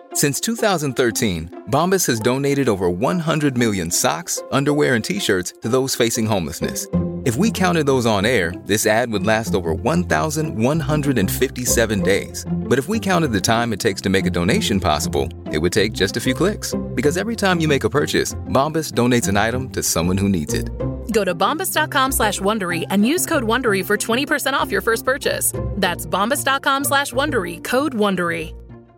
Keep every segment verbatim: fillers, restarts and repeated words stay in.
Since two thousand thirteen, Bombas has donated over one hundred million socks, underwear, and T-shirts to those facing homelessness. If we counted those on air, this ad would last over one thousand one hundred fifty-seven days. But if we counted the time it takes to make a donation possible, it would take just a few clicks. Because every time you make a purchase, Bombas donates an item to someone who needs it. Go to bombas.com slash Wondery and use code Wondery for twenty percent off your first purchase. That's bombas.com slash Wondery, code Wondery.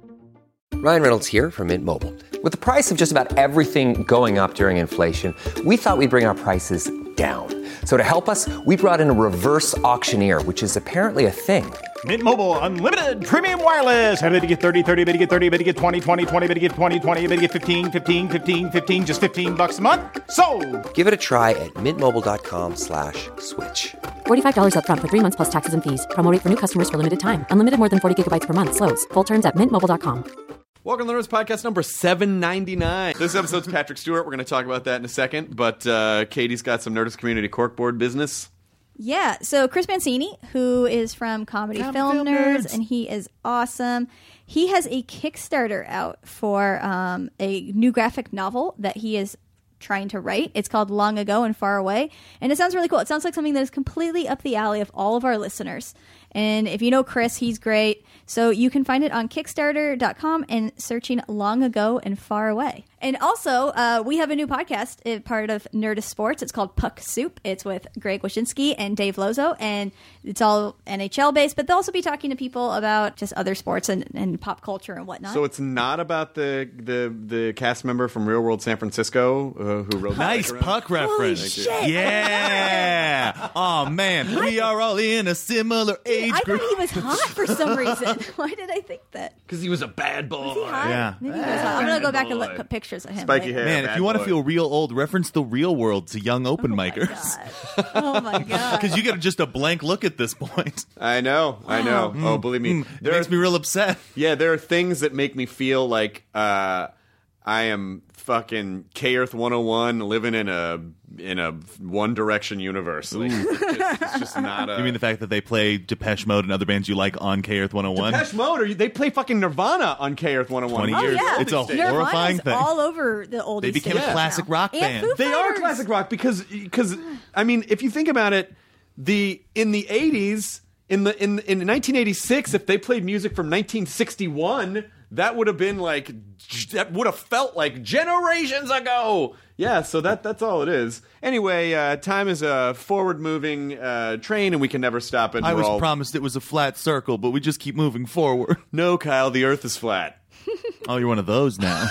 Ryan Reynolds here from Mint Mobile. With the price of just about everything going up during inflation, we thought we'd bring our prices down. So to help us, we brought in a reverse auctioneer, which is apparently a thing. Mint Mobile Unlimited Premium Wireless. How to get thirty, thirty, how to get thirty, how to get twenty, twenty, twenty, how to get twenty, twenty, how to get fifteen, fifteen, fifteen, fifteen, just fifteen bucks a month? Sold! Give it a try at mintmobile.com slash switch. forty-five dollars up front for three months plus taxes and fees. Promo rate for new customers for limited time. Unlimited more than forty gigabytes per month. Slows full terms at mint mobile dot com. Welcome to the Nerdist Podcast number seven ninety-nine. This episode's Patrick Stewart. We're going to talk about that in a second. But uh, Katie's got some Nerdist Community corkboard business. Yeah, so Chris Mancini, who is from Comedy Comedy Film, Film Nerds, Nerds. and he is awesome. He has a Kickstarter out for um, a new graphic novel that he is trying to write. It's called Long Ago and Far Away, and it sounds really cool. It sounds like something that is completely up the alley of all of our listeners. And if you know Chris, he's great. So you can find it on Kickstarter dot com and searching Long Ago and Far Away. And also, uh, we have a new podcast, uh, part of Nerdist Sports. It's called Puck Soup. It's with Greg Wyshynski and Dave Lozo, and it's all N H L based, but they'll also be talking to people about just other sports and, and pop culture and whatnot. So it's not about the the, the cast member from Real World San Francisco uh, who wrote Nice the puck reference. Holy shit. Yeah. Oh, man. We are all in a similar age I group. thought he was hot for some reason. Why did I think that? Because he was a bad boy. Was he hot? Yeah. Maybe he was hot. I'm going to go back and boy. look at pictures of him. Spiky later. hair. Man, if bad you want to boy. feel real old, reference the Real World to young open Oh my micers. God. Oh my god! Because you get just a blank look at this point. I know, I know. Oh, believe me. Mm, it There makes are- me real upset. Yeah, there are things that make me feel like uh, I am fucking K Earth one oh one living in a in a One Direction universe. Like, it's, just, it's just not a. You mean the fact that they play Depeche Mode and other bands you like on K Earth one oh one? Depeche Mode? Or they play fucking Nirvana on K Earth one oh one. twenty Oh years. yeah, It's a Nirvana's horrifying thing. all over the old. They became a classic rock and band. Foo They are Fighters. classic rock because because I mean, if you think about it, the in the eighties, in the in in nineteen eighty-six, if they played music from nineteen sixty-one, that would have been like that would have felt like generations ago. Yeah, so that that's all it is. Anyway, uh, time is a forward-moving uh, train, and we can never stop it. I We're was all- promised it was a flat circle, but we just keep moving forward. No, Kyle, the Earth is flat. Oh, you're one of those now.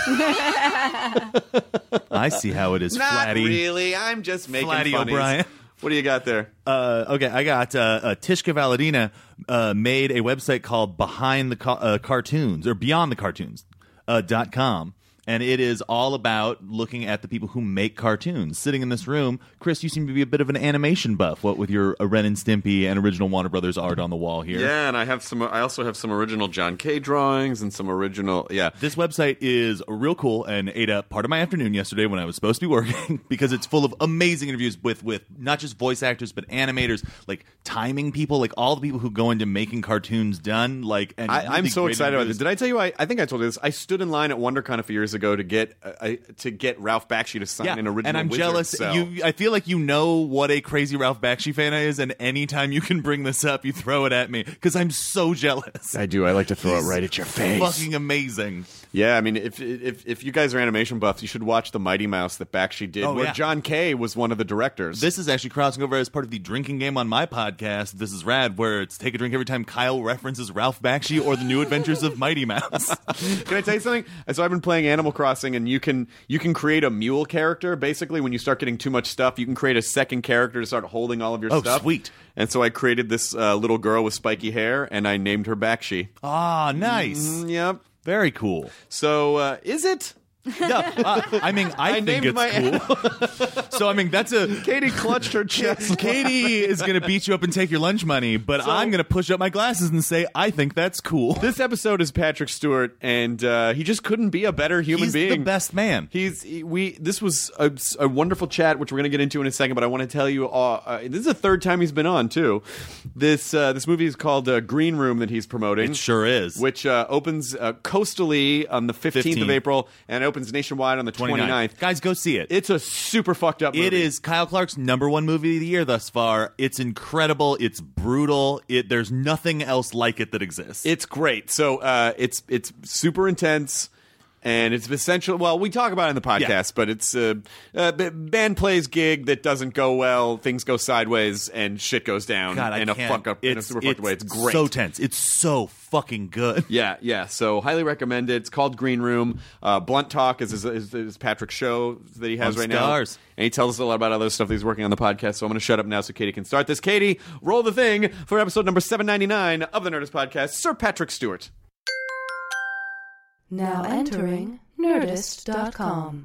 I see how it is, Not Flatty. really. I'm just making Flatty funnies. O'Brien. What do you got there? Uh, okay, I got uh, uh, Tishka Valadina uh, made a website called Behind the Ca- uh, Cartoons or Beyond the Cartoons uh, dot com. And it is all about looking at the people who make cartoons. Sitting in this room, Chris, you seem to be a bit of an animation buff. What with your uh, Ren and Stimpy and original Warner Brothers art on the wall here. Yeah, and I have some. I also have some original John Kay drawings and some original. Yeah, This website is real cool and ate up part of my afternoon yesterday when I was supposed to be working because it's full of amazing interviews with, with not just voice actors but animators, like timing people, like all the people who go into making cartoons done. Like, and I, I'm really so great excited about interviews. this. Did I tell you? I, I think I told you this. I stood in line at WonderCon a few years ago to get uh, I, to get Ralph Bakshi to sign Yeah, an original. and I'm Wizard jealous. cell. You, I feel like you know what a crazy Ralph Bakshi fan I is, and anytime you can bring this up, you throw it at me because I'm so jealous. I do. I like to throw it right at your face. Fucking amazing. Yeah, I mean, if if if you guys are animation buffs, you should watch the Mighty Mouse that Bakshi did, Oh, where yeah. John Kay was one of the directors. This is actually crossing over as part of the drinking game on my podcast. This is rad, where it's take a drink every time Kyle references Ralph Bakshi or the New Adventures of Mighty Mouse. Can I tell you something? So I've been playing Animal Crossing, and you can you can create a mule character. Basically, when you start getting too much stuff, you can create a second character to start holding all of your Oh, stuff. sweet. And so I created this uh, little girl with spiky hair, and I named her Bakshi. Ah, nice. Mm, yep. Very cool. So uh, is it Yeah, uh, I mean, I, I think named it's cool. So, I mean, that's a... Katie clutched her chest. Katie is going to beat you up and take your lunch money, but So- I'm going to push up my glasses and say, I think that's cool. This episode is Patrick Stewart, and uh, he just couldn't be a better human He's being. the best man. He's he, we. This was a, a wonderful chat, which we're going to get into in a second. But I want to tell you, uh, uh, this is the third time he's been on too. This uh, this movie is called uh, Green Room that he's promoting. It sure is. Which uh, opens uh, coastally on the fifteenth of fifteenth. April and opens nationwide on the twenty-ninth. Guys, go see it. It's a super fucked up movie. It is Kyle Clark's number one movie of the year thus far. It's incredible. It's brutal. It There's nothing else like it that exists. It's great. So uh, it's it's super intense. And it's essential. Well, we talk about it in the podcast, Yeah. but it's a, a b- band plays gig that doesn't go well. Things go sideways, and shit goes down God, I in a can't. fuck up in a It's, super fucked way. It's great. so tense. It's so fucking good. Yeah, yeah. So highly recommend it. It's called Green Room. Uh, Blunt Talk is his, is, is Patrick's show that he has On right Stars. now, and he tells us a lot about other stuff that he's working on the podcast. So I'm going to shut up now so Katie can start this. Katie, roll the thing for episode number seven ninety-nine of the Nerdist Podcast. Sir Patrick Stewart. Now entering Nerdist dot com.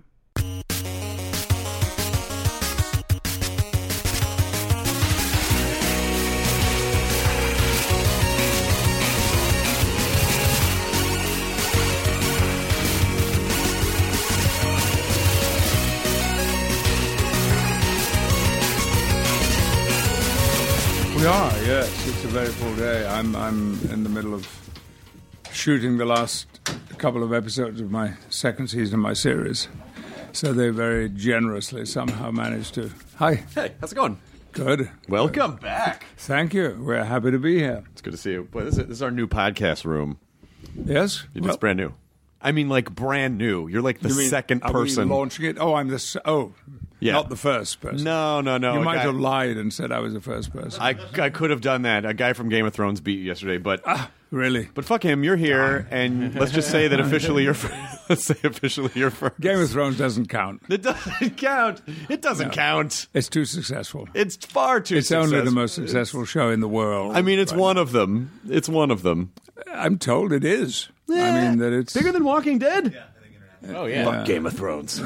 We are, yes. It's a very full day. I'm I'm in the middle of shooting the last couple of episodes of my second season of my series. So they very generously somehow managed to... Hi. Hey, how's it going? Good. Welcome back. Thank you. We're happy to be here. It's good to see you. Boy, this is, this is our new podcast room. Yes? It's Well, brand new. I mean, like, brand new. You're like the you mean, second are person. we launching it? Oh, I'm the... s- Oh, Yeah. not the first person. No, no, no. You a might guy- have lied and said I was the first person. I, I could have done that. A guy from Game of Thrones beat you yesterday, but Ah, really? but fuck him. You're here, and let's just say that officially you're fir- let's say officially you're first. Game of Thrones doesn't count. It doesn't count. It doesn't No. count. It's too successful. It's far too. It's only the successful. most successful show in the world. I mean, it's right one now. of them. It's one of them. I'm told it is. I mean that it's Bigger than Walking Dead. Oh yeah. Fuck Game of Thrones.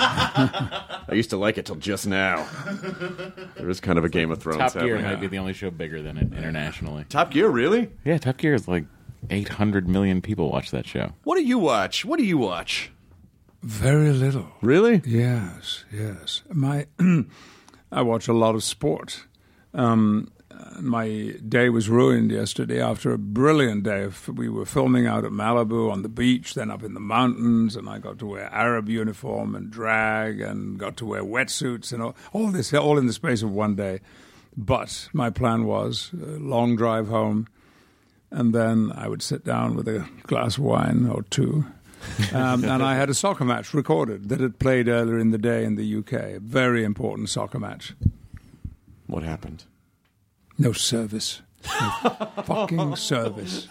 I used to like it till just now. There is kind of a Game of Thrones. Top Gear happening. might be the only show bigger than it internationally. Top Gear, really? Yeah, Top Gear is like eight hundred million people watch that show. What do you watch? What do you watch? very little. Really? Yes, yes. My, I watch a lot of sport. Um, my day was ruined yesterday after a brilliant day. Of, we were filming out at Malibu on the beach, then up in the mountains, and I got to wear Arab uniform and drag, and got to wear wetsuits and all, all this, all in the space of one day. But my plan was a long drive home, and then I would sit down with a glass of wine or two. um, and I had a soccer match recorded that had played earlier in the day in the U K. A very important soccer match. What happened? No service. No fucking service.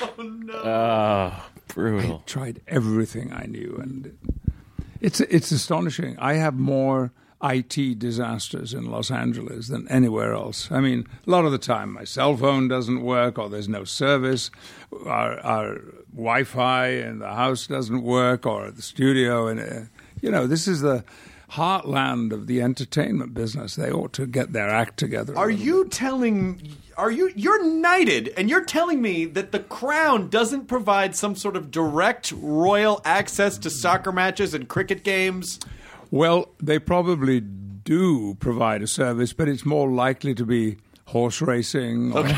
Oh, brutal. I tried everything I knew, and it's it's astonishing. I have more I T disasters in Los Angeles than anywhere else. I mean, a lot of the time my cell phone doesn't work, or there's no service. Our, our Wi-Fi in the house doesn't work, or the studio, and uh, you know, this is the heartland of the entertainment business. They ought to get their act together. Are you telling? Are you? You're knighted, and you're telling me that the Crown doesn't provide some sort of direct royal access to soccer matches and cricket games? Well, they probably do provide a service, but it's more likely to be horse racing or,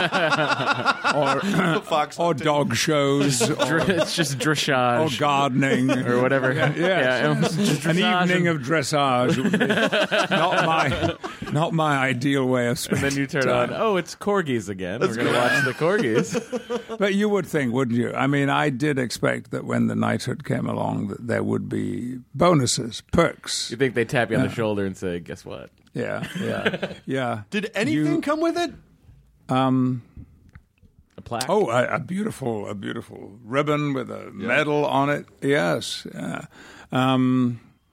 or, Fox or dog shows or, It's just dressage or gardening or whatever. Yeah, Yeah, it was just an dressage evening and- of dressage would be not my not my ideal way of And spending then you turn time. on, oh, it's corgis again. We're going to watch the corgis. But you would think, wouldn't you? I mean, I did expect that when the knighthood came along that there would be bonuses, perks. You think they tap you on the shoulder and say, guess what? Yeah, yeah, yeah. Did anything You- come with it? Um. A plaque? Oh, a, a beautiful, a beautiful ribbon with a medal on it. Yes. Yeah. Um,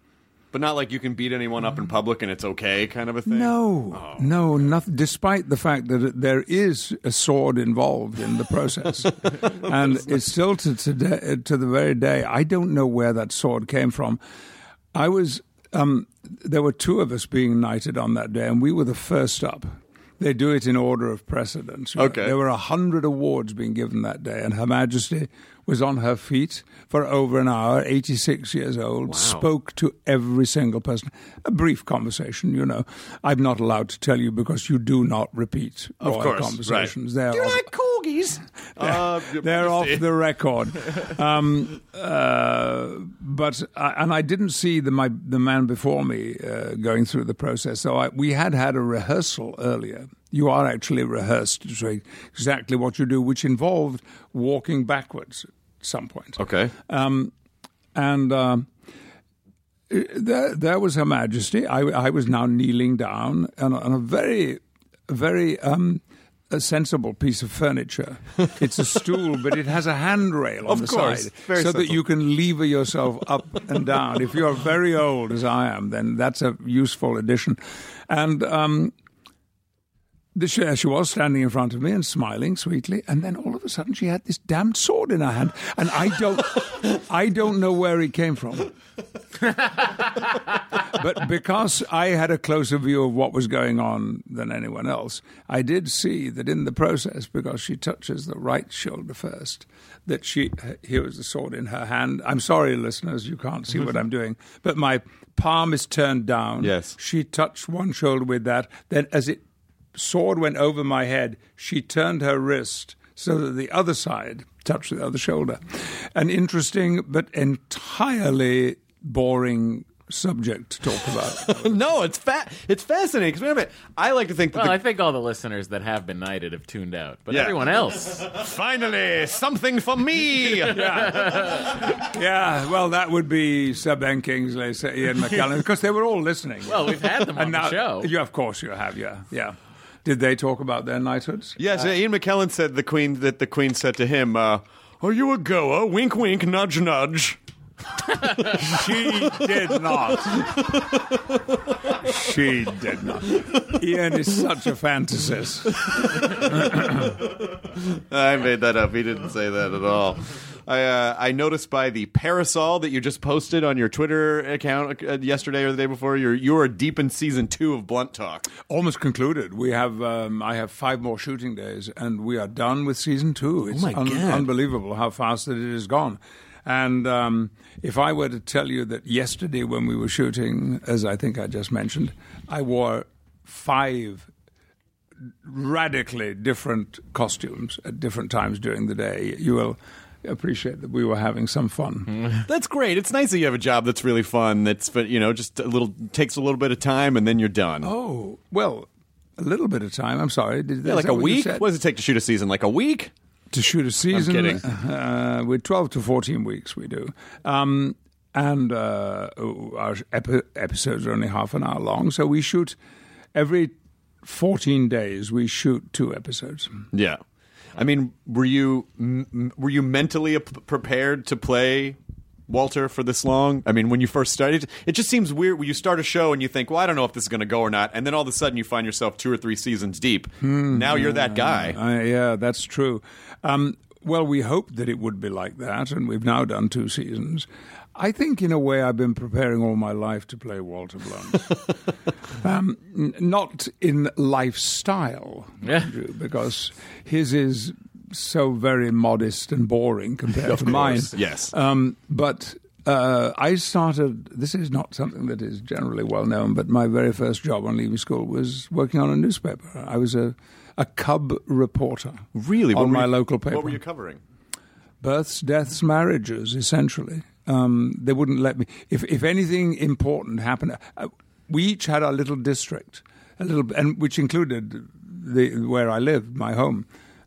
But not like you can beat anyone up in public and it's okay kind of a thing? No, oh. no, nothing, despite the fact that there is a sword involved in the process. And it's still to, today, to the very day, I don't know where that sword came from. I was, um, there were two of us being knighted on that day, and we were the first up. They do it in order of precedence. Right? Okay. There were a hundred awards being given that day, and Her Majesty was on her feet for over an hour, eighty-six years old, wow. spoke to every single person. A brief conversation, you know. I'm not allowed to tell you because you do not repeat of royal course, conversations. Right. They're do you off, like corgis? They're, uh, they're off the record. Um, uh, but I, and I didn't see the my the man before me uh, going through the process. So I, we had had a rehearsal earlier. You are actually rehearsed to say exactly what you do, which involved walking backwards at some point. Okay. Um, and um, there, there was Her Majesty. I, I was now kneeling down on, on a very, very um, a sensible piece of furniture. It's a stool, but it has a handrail on of the course. side, Very so simple. that you can lever yourself up and down. If you're very old, as I am, then that's a useful addition. And um, the, she, she was standing in front of me and smiling sweetly, and then all of a sudden she had this damned sword in her hand, and I don't, I don't know where it came from. But because I had a closer view of what was going on than anyone else, I did see that in the process, because she touches the right shoulder first, that she, here was the sword in her hand. I'm sorry, listeners, you can't see what I'm doing, but my palm is turned down. Yes. She touched one shoulder with that. Then as it sword went over my head, she turned her wrist so that the other side touched the other shoulder. An interesting but entirely boring subject to talk about. No, it's fa- it's fascinating. Because remember, I like to think that Well, the- I think all the listeners that have been knighted have tuned out, but Yeah. everyone else. finally something for me. yeah. yeah, well, that would be Sir Ben Kingsley, Sir Ian McKellen, because they were all listening. Well, we've had them on And the now- show. Yeah, of course you have, yeah, yeah. Did they talk about their knighthoods? Yes, Ian McKellen said the Queen that the Queen said to him, uh, "Are you a goer? Wink, wink, nudge, nudge." She did not. She did not. Ian is such a fantasist. I made that up. He didn't say that at all. I uh, I noticed by the parasol that you just posted on your Twitter account uh, yesterday or the day before, you're you are deep in season two of Blunt Talk. Almost concluded. We have. Um, I have five more shooting days, and we are done with season two. It's my God. unbelievable how fast that it has gone. And um, if I were to tell you that yesterday when we were shooting, as I think I just mentioned, I wore five radically different costumes at different times during the day, you will appreciate that we were having some fun. That's great. It's nice that you have a job that's really fun. That's, you know, just a little takes a little bit of time and then you're done. Oh, well, a little bit of time. I'm sorry. Did, Yeah, is like that a what you week. said? What does it take to shoot a season? Like a week? To shoot a season? I'm kidding. Uh, with twelve to fourteen weeks, we do. Um, and uh, our epi- episodes are only half an hour long, so we shoot every fourteen days. We shoot two episodes. Yeah. I mean, were you m- were you mentally p- prepared to play Walter for this long? I mean, when you first started, it just seems weird when you start a show and you think, well, I don't know if this is going to go or not, and then all of a sudden you find yourself two or three seasons deep. Hmm. Now you're that guy. Uh, yeah, that's true. Um, well, we hoped that it would be like that, and we've now done two seasons. I think, in a way, I've been preparing all my life to play Walter Blunt. um, n- not in lifestyle, Yeah. Andrew, because his is so very modest and boring compared Of to mine. course, yes. Um, but uh, I started, this is not something that is generally well known, but my very first job on leaving school was working on a newspaper. I was a, a cub reporter. Really? What On were my you- local paper. What were you covering? Births, deaths, marriages, essentially. Um, they wouldn't let me. If if anything important happened, uh, we each had our little district, a little, and which included the where I lived, my home,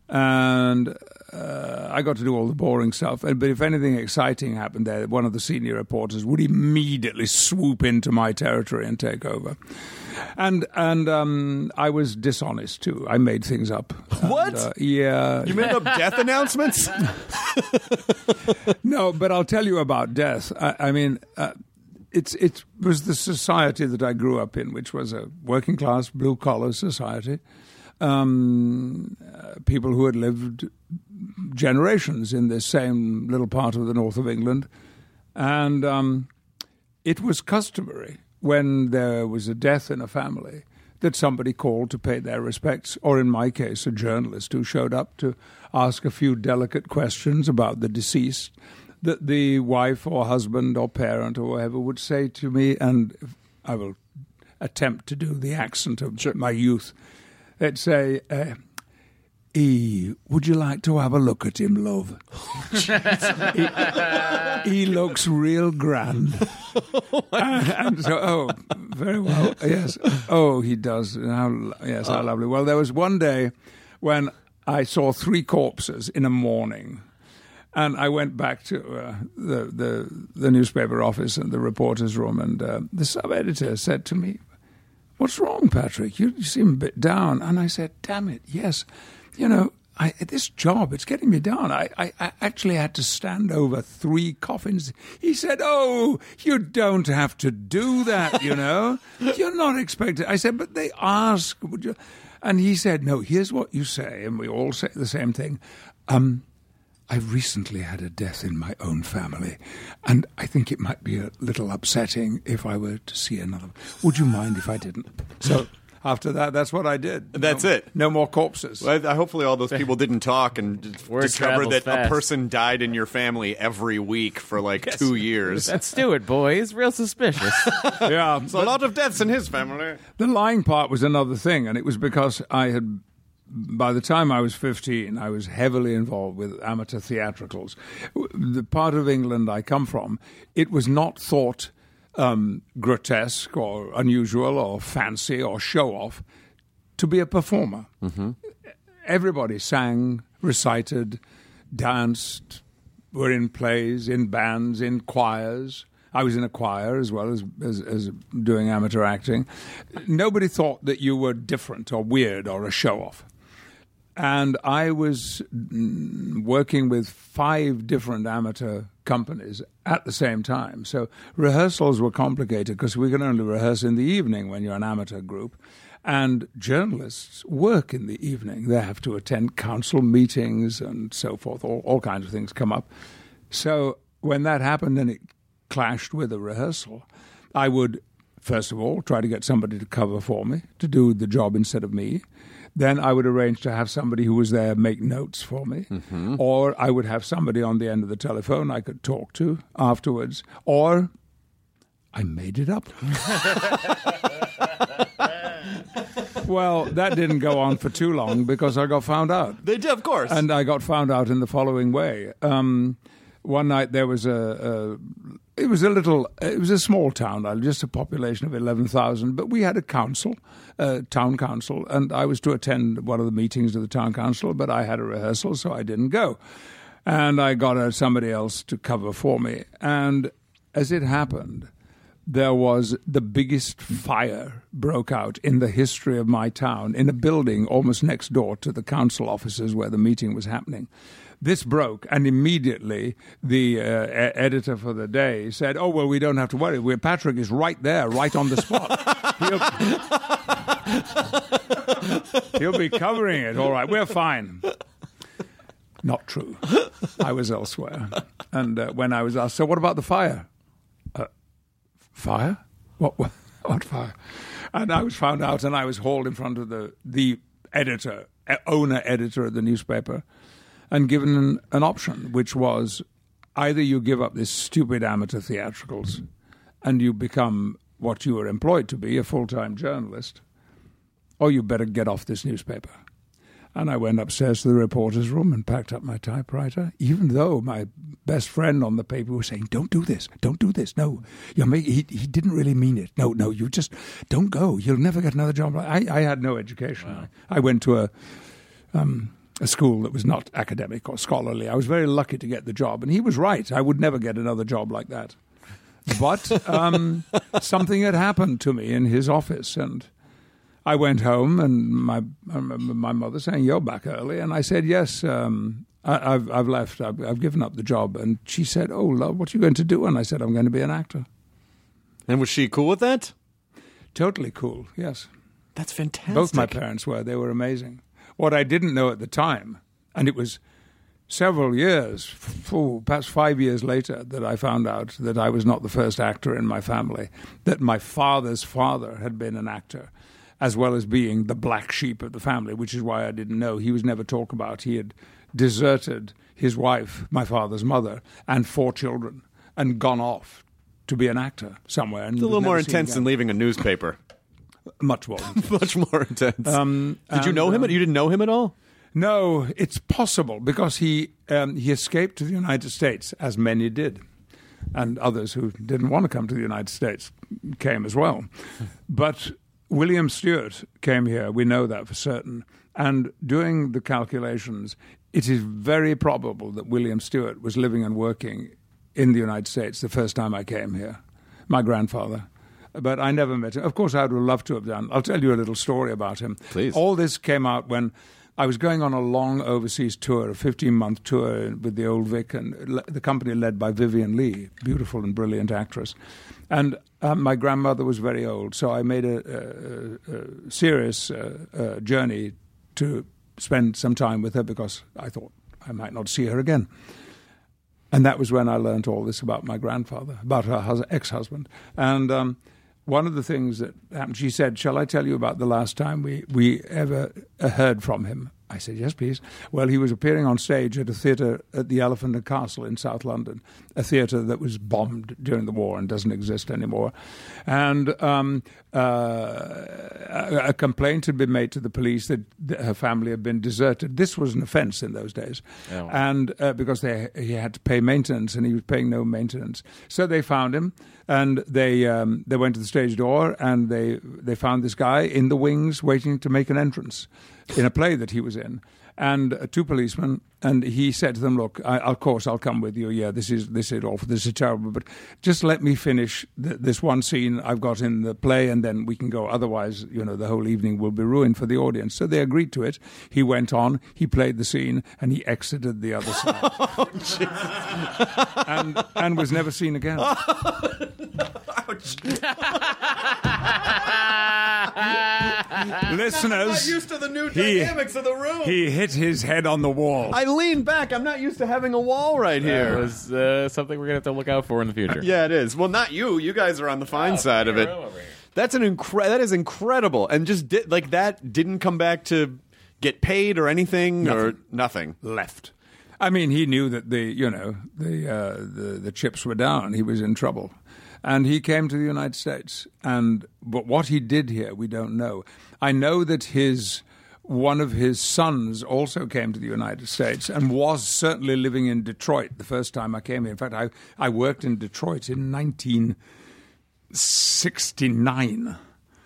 and uh, I got to do all the boring stuff. But if anything exciting happened there, one of the senior reporters would immediately swoop into my territory and take over. And and um, I was dishonest too. I made things up. What? And, uh, yeah. You made up death announcements? No, but I'll tell you about death. I, I mean, uh, it's it was the society that I grew up in, which was a working class, blue collar society. Um, uh, people who had lived generations in this same little part of the north of England, and um, it was customary when there was a death in a family that somebody called to pay their respects, or in my case, a journalist who showed up to ask a few delicate questions about the deceased, that the wife or husband or parent or whoever would say to me, and I will attempt to do the accent of sure. my youth, they'd say, uh, E, would you like to have a look at him, love? he, he looks real grand. Oh uh, and so, oh, very well, yes. Oh, he does. How, yes, how oh. lovely. Well, there was one day when I saw three corpses in a morning, and I went back to uh, the, the the newspaper office and the reporter's room, and uh, the sub-editor said to me, "What's wrong, Patrick? You, you seem a bit down." And I said, "Damn it, yes. You know, I, this job, it's getting me down. I, I, I actually had to stand over three coffins." He said, "Oh, you don't have to do that, you know. You're not expected." I said, "But they ask, would you?" And he said, "No, here's what you say." And we all say the same thing. Um, I've recently had a death in my own family, and I think it might be a little upsetting if I were to see another. Would you mind if I didn't? So after that, that's what I did. That's no, it. No more corpses. Well, I, hopefully all those people didn't talk and Word discover that fast. a person died in your family every week for like yes. two years. That's Stewart, boy. He's real suspicious. Yeah. There's a lot of deaths in his family. The lying part was another thing, and it was because I had... By the time I was fifteen, I was heavily involved with amateur theatricals. The part of England I come from, it was not thought um, grotesque or unusual or fancy or show-off to be a performer. Mm-hmm. Everybody sang, recited, danced, were in plays, in bands, in choirs. I was in a choir as well as, as, as doing amateur acting. Nobody thought that you were different or weird or a show-off. And I was working with five different amateur companies at the same time. So rehearsals were complicated because we can only rehearse in the evening when you're an amateur group. And journalists work in the evening. They have to attend council meetings and so forth. All, all kinds of things come up. So when that happened and it clashed with a rehearsal, I would, first of all, try to get somebody to cover for me, to do the job instead of me. Then I would arrange to have somebody who was there make notes for me. Mm-hmm. Or I would have somebody on the end of the telephone I could talk to afterwards. Or I made it up. Well, that didn't go on for too long because I got found out. They did, of course. And I got found out in the following way. Um, one night there was a... a It was a little, it was a small town, just a population of eleven thousand, but we had a council, a town council, and I was to attend one of the meetings of the town council, but I had a rehearsal, so I didn't go. And I got uh, somebody else to cover for me. And as it happened, there was the biggest fire broke out in the history of my town, in a building almost next door to the council offices where the meeting was happening. This broke, and immediately the uh, e- editor for the day said, "Oh, well, we don't have to worry. We're, Patrick is right there, right on the spot. He'll, he'll be covering it. All right, we're fine." Not true. I was elsewhere. And uh, when I was asked, "So what about the fire?" Uh, fire? What, what, what fire? And I was found out, and I was hauled in front of the, the editor, owner-editor of the newspaper, and given an, an option, which was either you give up this stupid amateur theatricals and you become what you were employed to be, a full-time journalist, or you better get off this newspaper. And I went upstairs to the reporter's room and packed up my typewriter, even though my best friend on the paper was saying, "Don't do this, don't do this, no. You're make, he, he didn't really mean it. No, no, you just don't go. You'll never get another job." I, I had no education. Wow. I, I went to a... Um, a school that was not academic or scholarly. I was very lucky to get the job. And he was right. I would never get another job like that. But um, something had happened to me in his office. And I went home, and my my mother saying, "You're back early." And I said, "Yes, um, I, I've, I've left. I've, I've given up the job." And she said, "Oh, love, what are you going to do?" And I said, "I'm going to be an actor." And was she cool with that? Totally cool, yes. That's fantastic. Both my parents were. They were amazing. What I didn't know at the time, and it was several years, oh, perhaps five years later, that I found out that I was not the first actor in my family, that my father's father had been an actor, as well as being the black sheep of the family, which is why I didn't know. He was never talked about. He had deserted his wife, my father's mother, and four children, and gone off to be an actor somewhere. And it's a little more intense than leaving a newspaper. Much more intense. Much more intense. Um, Did you and, know him? uh, You didn't know him at all? No, it's possible because he um, he escaped to the United States, as many did, and others who didn't want to come to the United States came as well. But William Stewart came here, we know that for certain, and doing the calculations, it is very probable that William Stewart was living and working in the United States the first time I came here, my grandfather. But I never met him. Of course, I would have loved to have done. I'll tell you a little story about him. Please. All this came out when I was going on a long overseas tour, a fifteen-month tour with the Old Vic, and le- the company led by Vivian Leigh, beautiful and brilliant actress. And uh, my grandmother was very old, so I made a, a, a serious uh, uh, journey to spend some time with her because I thought I might not see her again. And that was when I learned all this about my grandfather, about her hus- ex-husband. And um, one of the things that happened, she said, shall I tell you about the last time we, we ever uh, heard from him? I said, yes, please. Well, he was appearing on stage at a theatre at the Elephant and Castle in South London, a theatre that was bombed during the war and doesn't exist anymore. And um, uh, a, a complaint had been made to the police that th- her family had been deserted. This was an offence in those days. Oh. And uh, because they, he had to pay maintenance and he was paying no maintenance. So they found him. And they um, they went to the stage door and they, they found this guy in the wings waiting to make an entrance in a play that he was in. And uh, two policemen, and he said to them, look, I, of course I'll come with you. Yeah, this is this is awful, this is terrible, but just let me finish th- this one scene I've got in the play and then we can go. Otherwise, you know, the whole evening will be ruined for the audience. So they agreed to it. He went on, he played the scene, and he exited the other side. Oh, and, and was never seen again. Listeners, I'm not used to the new he- dynamics of the room. he hit his head on the wall. I leaned back. I'm not used to having a wall right That here. was uh, something we're going to have to look out for in the future. Yeah, it is. Well, not you. You guys are on the fine Oh, side of it. room over here. That's an incre- That is incredible. And just di- like that didn't come back to get paid or anything or nothing. Left. I mean, he knew that the you know the uh, the the chips were down. He was in trouble, and he came to the United States. And but what he did here, we don't know. I know that his one of his sons also came to the United States and was certainly living in Detroit the first time I came here. In fact, I I worked in Detroit in nineteen sixty-nine,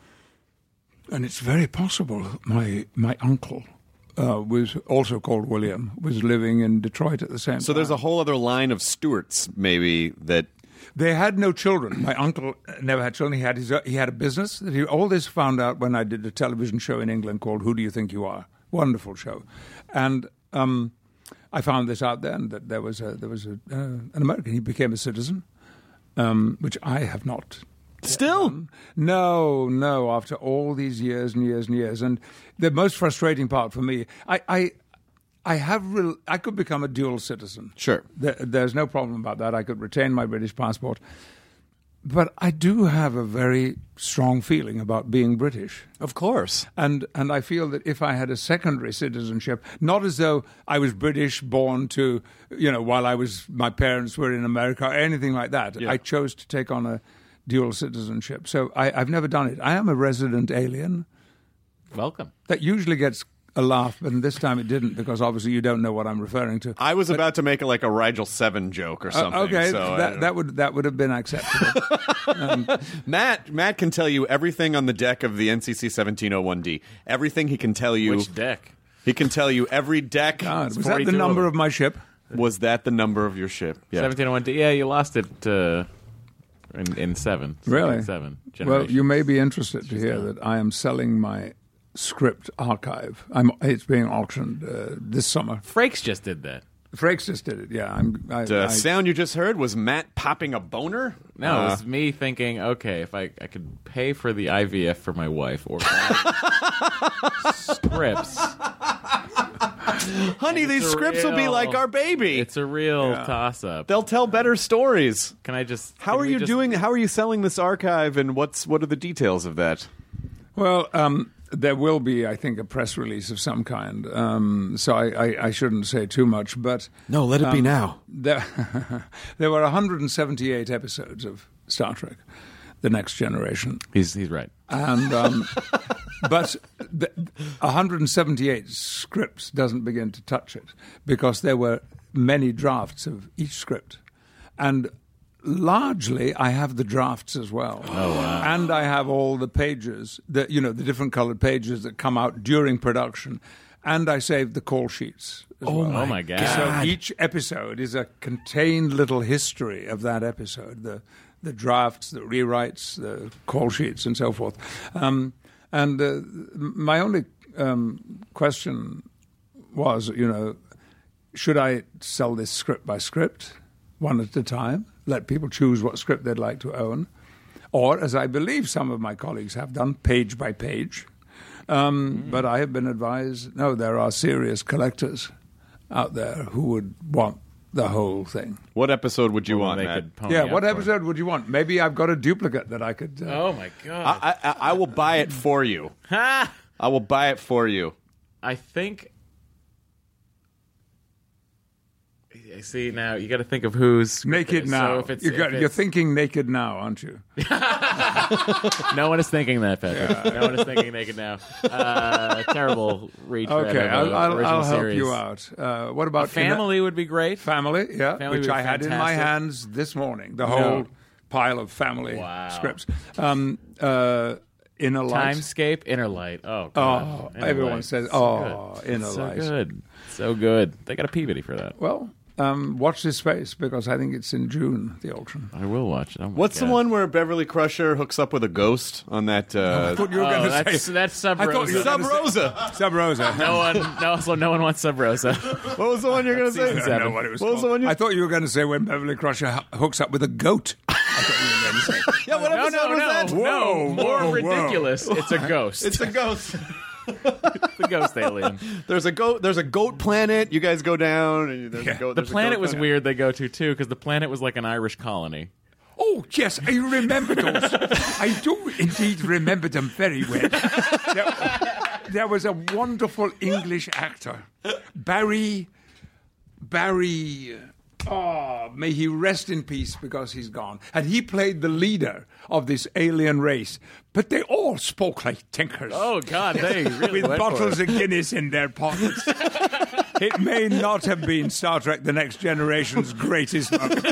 and it's very possible my my uncle. Uh, was also called William, was living in Detroit at the same time. So there's a whole other line of Stewarts, maybe, that... They had no children. My uncle never had children. He had his, he had a business. That he, all this found out when I did a television show in England called Who Do You Think You Are? Wonderful show. And um, I found this out then, that there was, a, there was a, uh, an American. He became a citizen, um, which I have not... Still? No, no, after all these years and years and years. And the most frustrating part for me, I I, I have real, I could become a dual citizen. Sure. There, there's no problem about that. I could retain my British passport. But I do have a very strong feeling about being British. Of course. And and I feel that if I had a secondary citizenship, not as though I was British born to, you know, while I was, my parents were in America or anything like that. Yeah. I chose to take on a dual citizenship. So I, I've never done it. I am a resident alien. Welcome. That usually gets a laugh, but this time it didn't, because obviously you don't know what I'm referring to. I was but, about to make like a Rigel seven joke or something. Uh, okay, so that, that would that would have been acceptable. um, Matt Matt can tell you everything on the deck of the N C C seventeen oh one D. Everything he can tell you. Which deck? He can tell you every deck. God, was that the number of, of my ship? Was that the number of your ship? Yeah. seventeen oh one D. Yeah, you lost it uh, in, in seven. Really? Seven. Well, you may be interested to hear that I am selling my script archive. I'm, it's being auctioned uh, this summer. Frakes just did that. Frakes just did it. Yeah, I'm. I, The I, sound you just heard was Matt popping a boner. No, Uh, it was me thinking, okay, if I, I could pay for the I V F for my wife or buy scripts. honey, It's these a scripts will be real- like our baby. It's a real Yeah. toss-up. They'll tell better stories. Can I just? How can are we you just- doing? How are you selling this archive, and what's what are the details of that? Well, um, there will be, I think, a press release of some kind. Um, so I, I, I shouldn't say too much, but No, let it be now. there, there were one hundred seventy-eight episodes of Star Trek: The Next Generation. He's he's right. And um, but the, one hundred seventy-eight scripts doesn't begin to touch it because there were many drafts of each script, and largely I have the drafts as well. Oh wow! And I have all the pages that you know the different colored pages that come out during production, and I saved the call sheets. As Oh well. my, oh my God. So each episode is a contained little history of that episode. The the drafts, the rewrites, the call sheets, and so forth. Um, and uh, my only um, question was, you know, should I sell this script by script, one at a time, let people choose what script they'd like to own, or, as I believe some of my colleagues have done, page by page. Um, mm. But I have been advised, no, there are serious collectors out there who would want the whole thing. What episode would you Well, want, they Matt? could pony Yeah, up what for it. episode would you want? Maybe I've got a duplicate that I could... Uh, Oh my God. I, I, I will buy it for you. Ha! I will buy it for you. I think. I see now. You got to think of who's Naked so Now. If it's, you got, if you're it's- thinking Naked Now, aren't you? No one is thinking that, Patrick. No one is thinking naked now. Uh, terrible retread. Okay, of I'll, a I'll, original I'll help series. you out. Uh, what about Family would be great. Family, yeah, Family which would be I had in my fantastic. hands this morning. The whole No. pile of family Wow. scripts. Um, uh, Inner Light. Timescape, Inner Light. Oh, Oh, God. Inner everyone Light. says, So oh, good. Inner so Light. good. So good. They got a Peabody for that. Well, um, watch this space because I think it's in June, the auction. I will watch it. Oh my What's God. the one where Beverly Crusher hooks up with a ghost on that? Uh, I thought you were Oh, going to that's, say... that's Sub I thought you Rosa. were gonna say- Sub Rosa. Sub Rosa. No one, no, also no one wants Sub Rosa. What was the one you're going to say? I don't know what it was What was called. the one you- I thought you were going to say when Beverly Crusher h- hooks up with a goat. I thought you were going to say. Yeah, what No, episode no, was no, that? no. Whoa, More whoa, whoa. ridiculous. It's a ghost. It's a ghost. the ghost alien. There's a goat. There's a goat planet. You guys go down, and there's Yeah. a goat. The there's a planet goat was planet. weird. They go to too because the planet was like an Irish colony. Oh, yes, I remember those. I do indeed remember them very well. There, there was a wonderful English actor, Barry. Barry. Oh, may he rest in peace because he's gone. And he played the leader of this alien race. But they all spoke like tinkers. Oh God, they really With went bottles for it. of Guinness in their pockets. It may not have been Star Trek The Next Generation's greatest moment.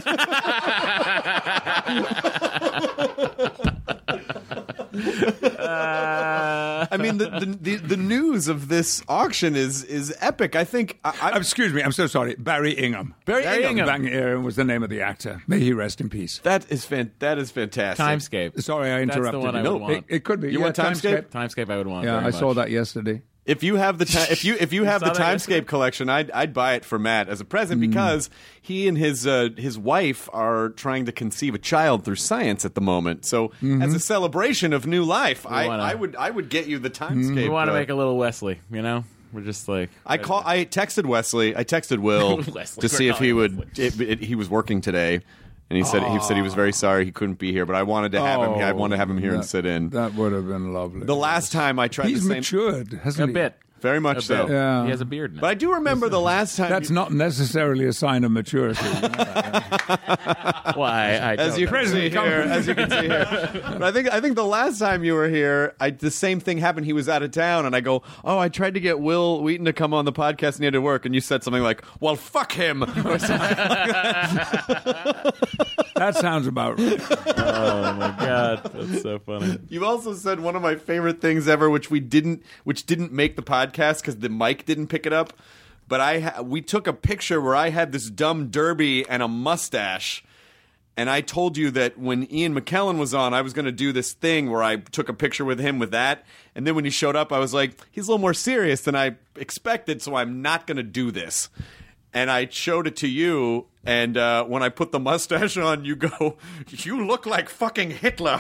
I mean, the, the the the news of this auction is is epic. I think. I, I, Uh, excuse me, I'm so sorry. Barry Ingham. Barry Ingham. Barry Ingham was the name of the actor. May he rest in peace. that is fan, That is fantastic. Timescape. Sorry, I That's the interrupted one you. I would No, want. It, it could be. You yeah, want Timescape? Timescape, I would want. Yeah, very I saw much. that yesterday. If you have the ti- if you if you have the saw that Timescape yesterday? collection, I'd I'd buy it for Matt as a present because he and his uh, his wife are trying to conceive a child through science at the moment. So as a celebration of new life, I, wanna- I would I would get you the Timescape. We want to uh, make a little Wesley. You know, we're just like I call. I texted Wesley. I texted Will Wesley, to see we're if he calling would. It, it, he was working today, and he said he said he was very sorry he couldn't be here. But I wanted to have him. I wanted to have him here and that- sit in. That would have been lovely. The last time I tried He's the same, matured, hasn't a he? bit. very much A so. bit. Yeah. He has a beard now. But I do remember the last time. That's you, not necessarily a sign of maturity. You know that, Why? I as don't you know. can see here, as you can see here. But I think I think the last time you were here, I, the same thing happened. He was out of town, and I go, "Oh, I tried to get Will Wheaton to come on the podcast, and he had to work." And you said something like, "Well, fuck him." Or something like that. that sounds about right. Oh my God, that's so funny. You also said one of my favorite things ever, which we didn't, which didn't make the podcast because the mic didn't pick it up. But I, ha- we took a picture where I had this dumb derby and a mustache, and I told you that when Ian McKellen was on, I was going to do this thing where I took a picture with him with that. And then when he showed up, I was like, he's a little more serious than I expected, so I'm not going to do this. and I showed it to you. And uh, when I put the mustache on, you go, "You look like fucking Hitler."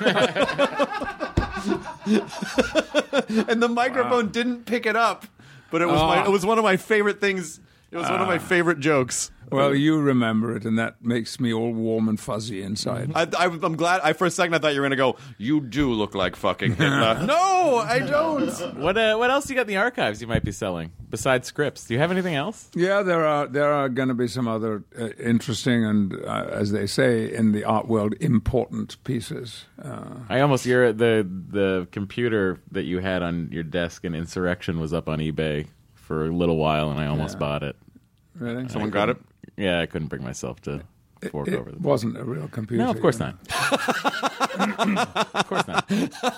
And the microphone wow. didn't pick it up, but it was oh. my, it was one of my favorite things. It was uh. one of my favorite jokes. Well, you remember it, and that makes me all warm and fuzzy inside. I, I, I'm glad. I for a second I thought you were going to go, "You do look like fucking Hitler." No, I don't. What uh, What else you got in the archives you might be selling besides scripts? Do you have anything else? Yeah, there are. There are going to be some other uh, interesting and, uh, as they say in the art world, important pieces. Uh, I almost your the the computer that you had on your desk in Insurrection was up on eBay for a little while, and I almost yeah. bought it. Really? Someone got it? Yeah, I couldn't bring myself to fork it, it over them. It wasn't a real computer. No, of course not. Of course not.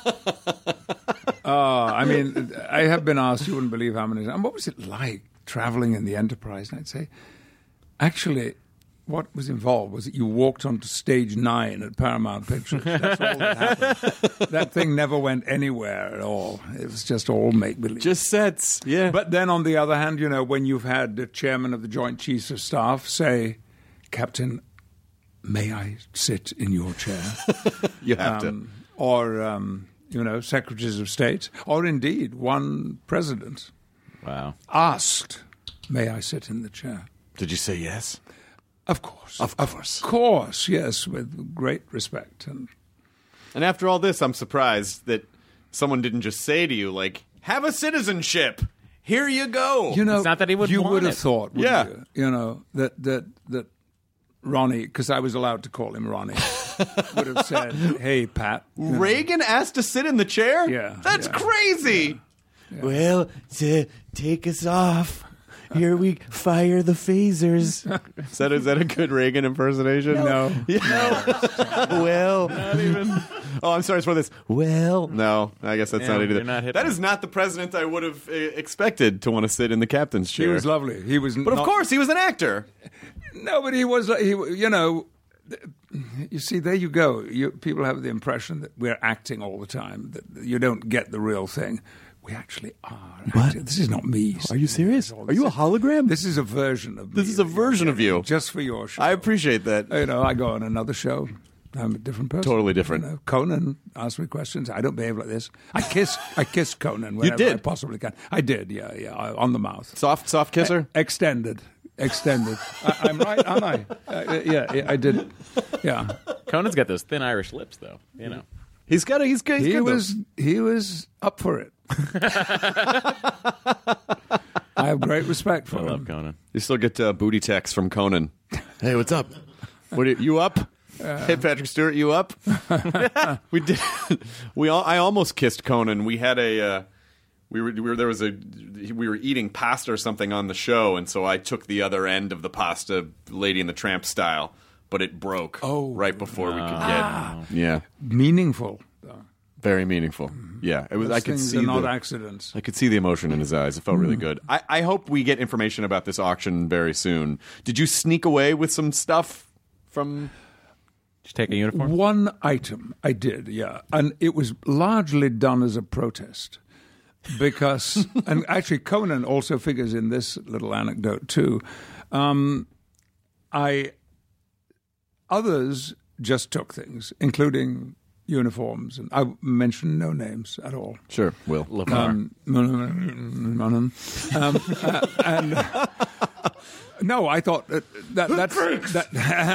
Uh, I mean, I have been asked, you wouldn't believe how many times, what was it like traveling in the Enterprise? And I'd say, actually, what was involved was that you walked onto stage nine at Paramount Pictures. That's all that happened. That thing never went anywhere at all. It was just all make-believe. Just sets, yeah. But then on the other hand, you know, when you've had the chairman of the Joint Chiefs of Staff say, "Captain, may I sit in your chair?" You have um, to. Or, um, you know, secretaries of state, or indeed one president wow. asked, "May I sit in the chair?" Did you say yes? Of course. Of course. Of course, yes, with great respect. And and after all this, I'm surprised that someone didn't just say to you, like, "Have a citizenship. Here you go." You know, it's not that he would you want would have it. thought, wouldn't yeah. you? You know, that, that, that Ronnie, because I was allowed to call him Ronnie, would have said, "Hey, Pat." Reagan know. asked to sit in the chair? Yeah. That's yeah. crazy. Yeah. Well, to take us off. Here we fire the phasers. Is that, is that a good Reagan impersonation? No. Yeah. No. Well. Not even. Oh, I'm sorry for this. Well. No, I guess that's yeah, not it either. Not that is not the president I would have uh, expected to want to sit in the captain's chair. He was lovely. He was, But of not, course, he was an actor. No, but he was, he, you know, you see, there you go. You, people have the impression that we're acting all the time, that you don't get the real thing. We actually are. What? This is not me. Are you serious? Are you a hologram? This is a version of me. This is a version of you. Just for your show. I appreciate that. You know, I go on another show. I'm a different person. Totally different. You know, Conan asks me questions. I don't behave like this. I kiss I kiss Conan whenever you did? I possibly can. I did, yeah, yeah, on the mouth. Soft, soft kisser? E- extended. Extended. I, I'm right, aren't I? Uh, yeah, yeah, I did. Yeah. Conan's got those thin Irish lips, though, you know. He's got a, he's good. He's he good was though. He was up for it. I have great respect for I him. love Conan. You still get uh, booty texts from Conan. Hey, what's up? What are you, you up? Uh, hey, Patrick Stewart, you up? we did. We all. I almost kissed Conan. We had a. Uh, we were. We were. There was a. We were eating pasta or something on the show, and so I took the other end of the pasta, Lady and the Tramp style, but it broke. Oh, right before no. we could get. Ah. Yeah. Meaningful. Though. Very meaningful. Yeah, it was. Those I could things see are not the, accidents. I could see the emotion in his eyes. It felt really good. I, I hope we get information about this auction very soon. Did you sneak away with some stuff from? Did you take a uniform? One item I did, yeah, and it was largely done as a protest because, and actually Conan also figures in this little anecdote too. Um, I others just took things, including uniforms, and I mentioned no names at all. Sure, Will. Um, um, uh, and uh, no, I thought that, that that's that.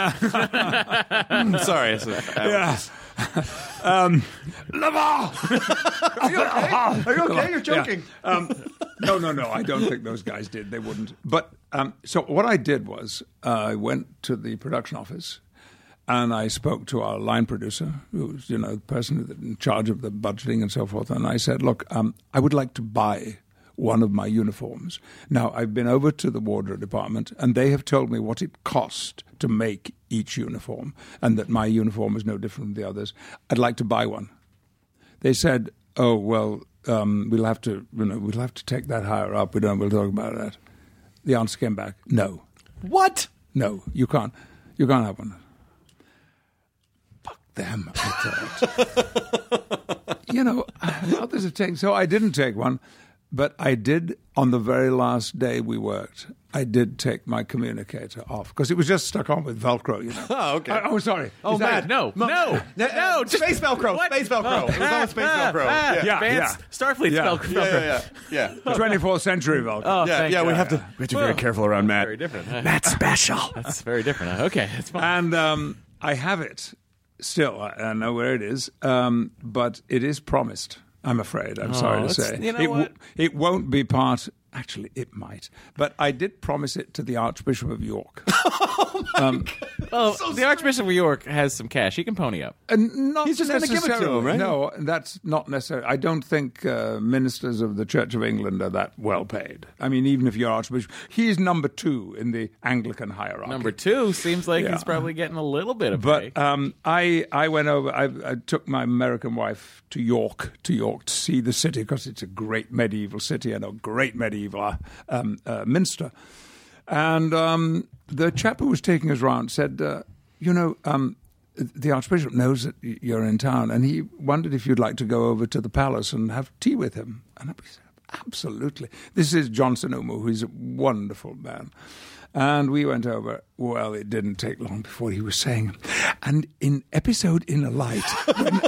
Sorry, yeah. Um, Are you okay? Are you okay? You're joking. Yeah. Um, no, no, no. I don't think those guys did. They wouldn't. But um, so what I did was uh, I went to the production office. And I spoke to our line producer, who was, you know, the person in charge of the budgeting and so forth. And I said, look, um, I would like to buy one of my uniforms. Now, I've been over to the wardrobe department, and they have told me what it cost to make each uniform, and that my uniform is no different from the others. I'd like to buy one. They said, oh, well, um, we'll have to, you know, we'll have to take that higher up. We don't, we'll talk about that. The answer came back, no. What? No, you can't. You can't have one. Them, I thought. You know, others have taken. So I didn't take one. but I did, on the very last day we worked, I did take my communicator off because it was just stuck on with Velcro, you know. Oh, okay. I, oh, sorry. Oh, Is that Matt, it? No, no, no, no, space Velcro, What? space Velcro. It was on space Velcro. Ah, Yeah. Yeah, Advanced yeah. Starfleet Yeah. Velcro. Yeah, yeah, yeah. twenty-fourth century Velcro. Oh, Yeah, thank yeah, we God. have to we have to be very Whoa. careful around Matt. Very different. Matt's special. That's very different. Okay, it's fine. And um, I have it still. I I know where it is, um, but it is promised. I'm afraid. I'm Oh, sorry to that's- say. you know it, w- what? it won't be part. Actually, it might. But I did promise it to the Archbishop of York. Well, the Archbishop of York has some cash. He can pony up. And not He's just gonna give it to necessarily. him, right? No, that's not necessary. I don't think uh, ministers of the Church of England are that well paid. I mean, even if you're Archbishop, he's number two in the Anglican hierarchy. Number two seems like Yeah. he's probably getting a little bit of pay. But um, I I went over. I, I took my American wife to York to York to see the city because it's a great medieval city and a great medieval uh, um, uh, minster. And um, the chap who was taking us round said, uh, "You know, um, the Archbishop knows that y- you're in town, and he wondered if you'd like to go over to the palace and have tea with him." And I said, "Absolutely." This is Johnson Umu, who's a wonderful man. And we went over. Well, it didn't take long before he was saying, and in episode In a Light, when,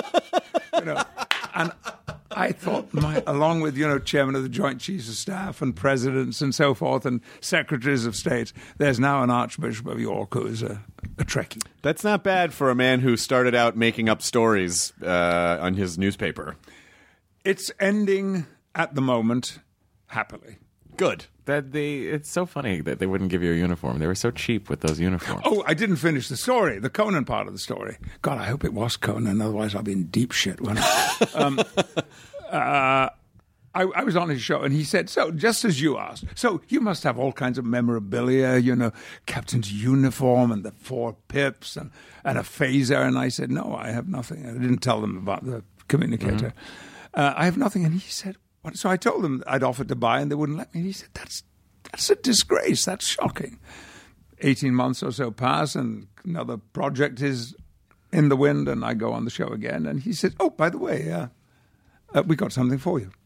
you know, and I thought, my, along with, you know, chairman of the Joint Chiefs of Staff and presidents and so forth and secretaries of state, there's now an Archbishop of York who is a, a Trekkie. That's not bad for a man who started out making up stories uh, on his newspaper. It's ending at the moment happily. Good. That they, it's so funny that they wouldn't give you a uniform. They were so cheap with those uniforms. Oh, I didn't finish the story, the Conan part of the story. God, I hope it was Conan, otherwise I'll be in deep shit. When I, um, uh, I, I was on his show, and he said, so, just as you asked, so you must have all kinds of memorabilia, you know, captain's uniform and the four pips and, and a phaser. And I said, no, I have nothing. I didn't tell them about the communicator. Mm-hmm. Uh, I have nothing. And he said, what? So I told them I'd offered to buy, and they wouldn't let me. And he said, that's that's a disgrace. That's shocking. eighteen months or so pass, and another project is in the wind, and I go on the show again. And he said, oh, by the way, uh, uh, we got something for you.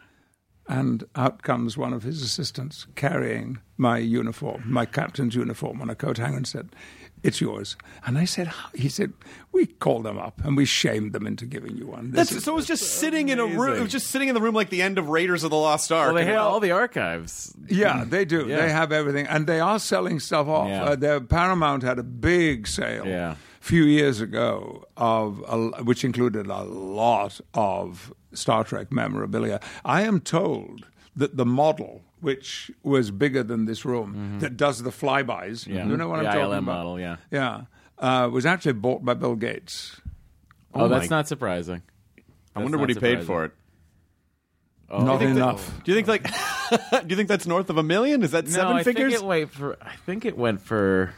And out comes one of his assistants carrying my uniform, my captain's uniform on a coat hanger, and said, it's yours. And I said, how? He said, we called them up and we shamed them into giving you one. This That's, is- so it was just sitting in a room. amazing. It was just sitting in the room like the end of Raiders of the Lost Ark. Well, they And- had all the archives. Yeah, they do. Yeah. They have everything. And they are selling stuff off. Yeah. Uh, their Paramount had a big sale Yeah. a few years ago, of a, which included a lot of Star Trek memorabilia. I am told that the model, which was bigger than this room, that does the flybys, Yeah. you know what The I'm I L talking M about? model, yeah. Yeah. Uh, was actually bought by Bill Gates. Oh, Oh that's my- not surprising. I wonder what he paid for it. Oh, Not Do you think that- enough. do you think like? do you think that's north of a million? Is that No, seven I figures? think it went for. I think it went for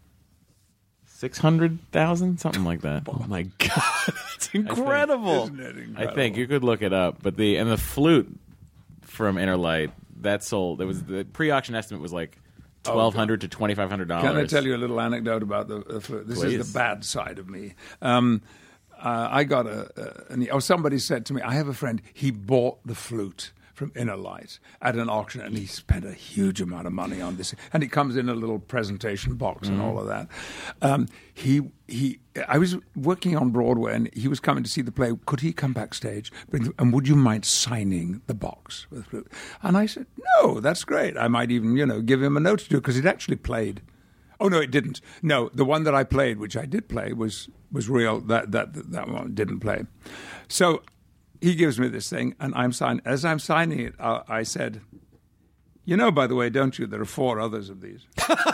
six hundred thousand, something like that. Oh my god, it's incredible! Isn't it incredible? I think you could look it up, but the and the flute from Inner Light that sold. It was the pre-auction estimate was like twelve hundred to twenty five hundred dollars. Can I tell you a little anecdote about the, the flute? This Please. is the bad side of me. Um, uh, I got a, a an, oh, somebody said to me, I have a friend, he bought the flute from Inner Light at an auction, and he spent a huge amount of money on this. And it comes in a little presentation box and all of that. Um, he he. I was working on Broadway, and he was coming to see the play. Could he come backstage? And would you mind signing the box with the flute? And I said, no, that's great. I might even, you know, give him a note to do, because it actually played. Oh no, it didn't. No, the one that I played, which I did play, was was real. That that that one didn't play. So he gives me this thing, and I'm signing. As I'm signing it, I, I said, "You know, by the way, don't you? There are four others of these."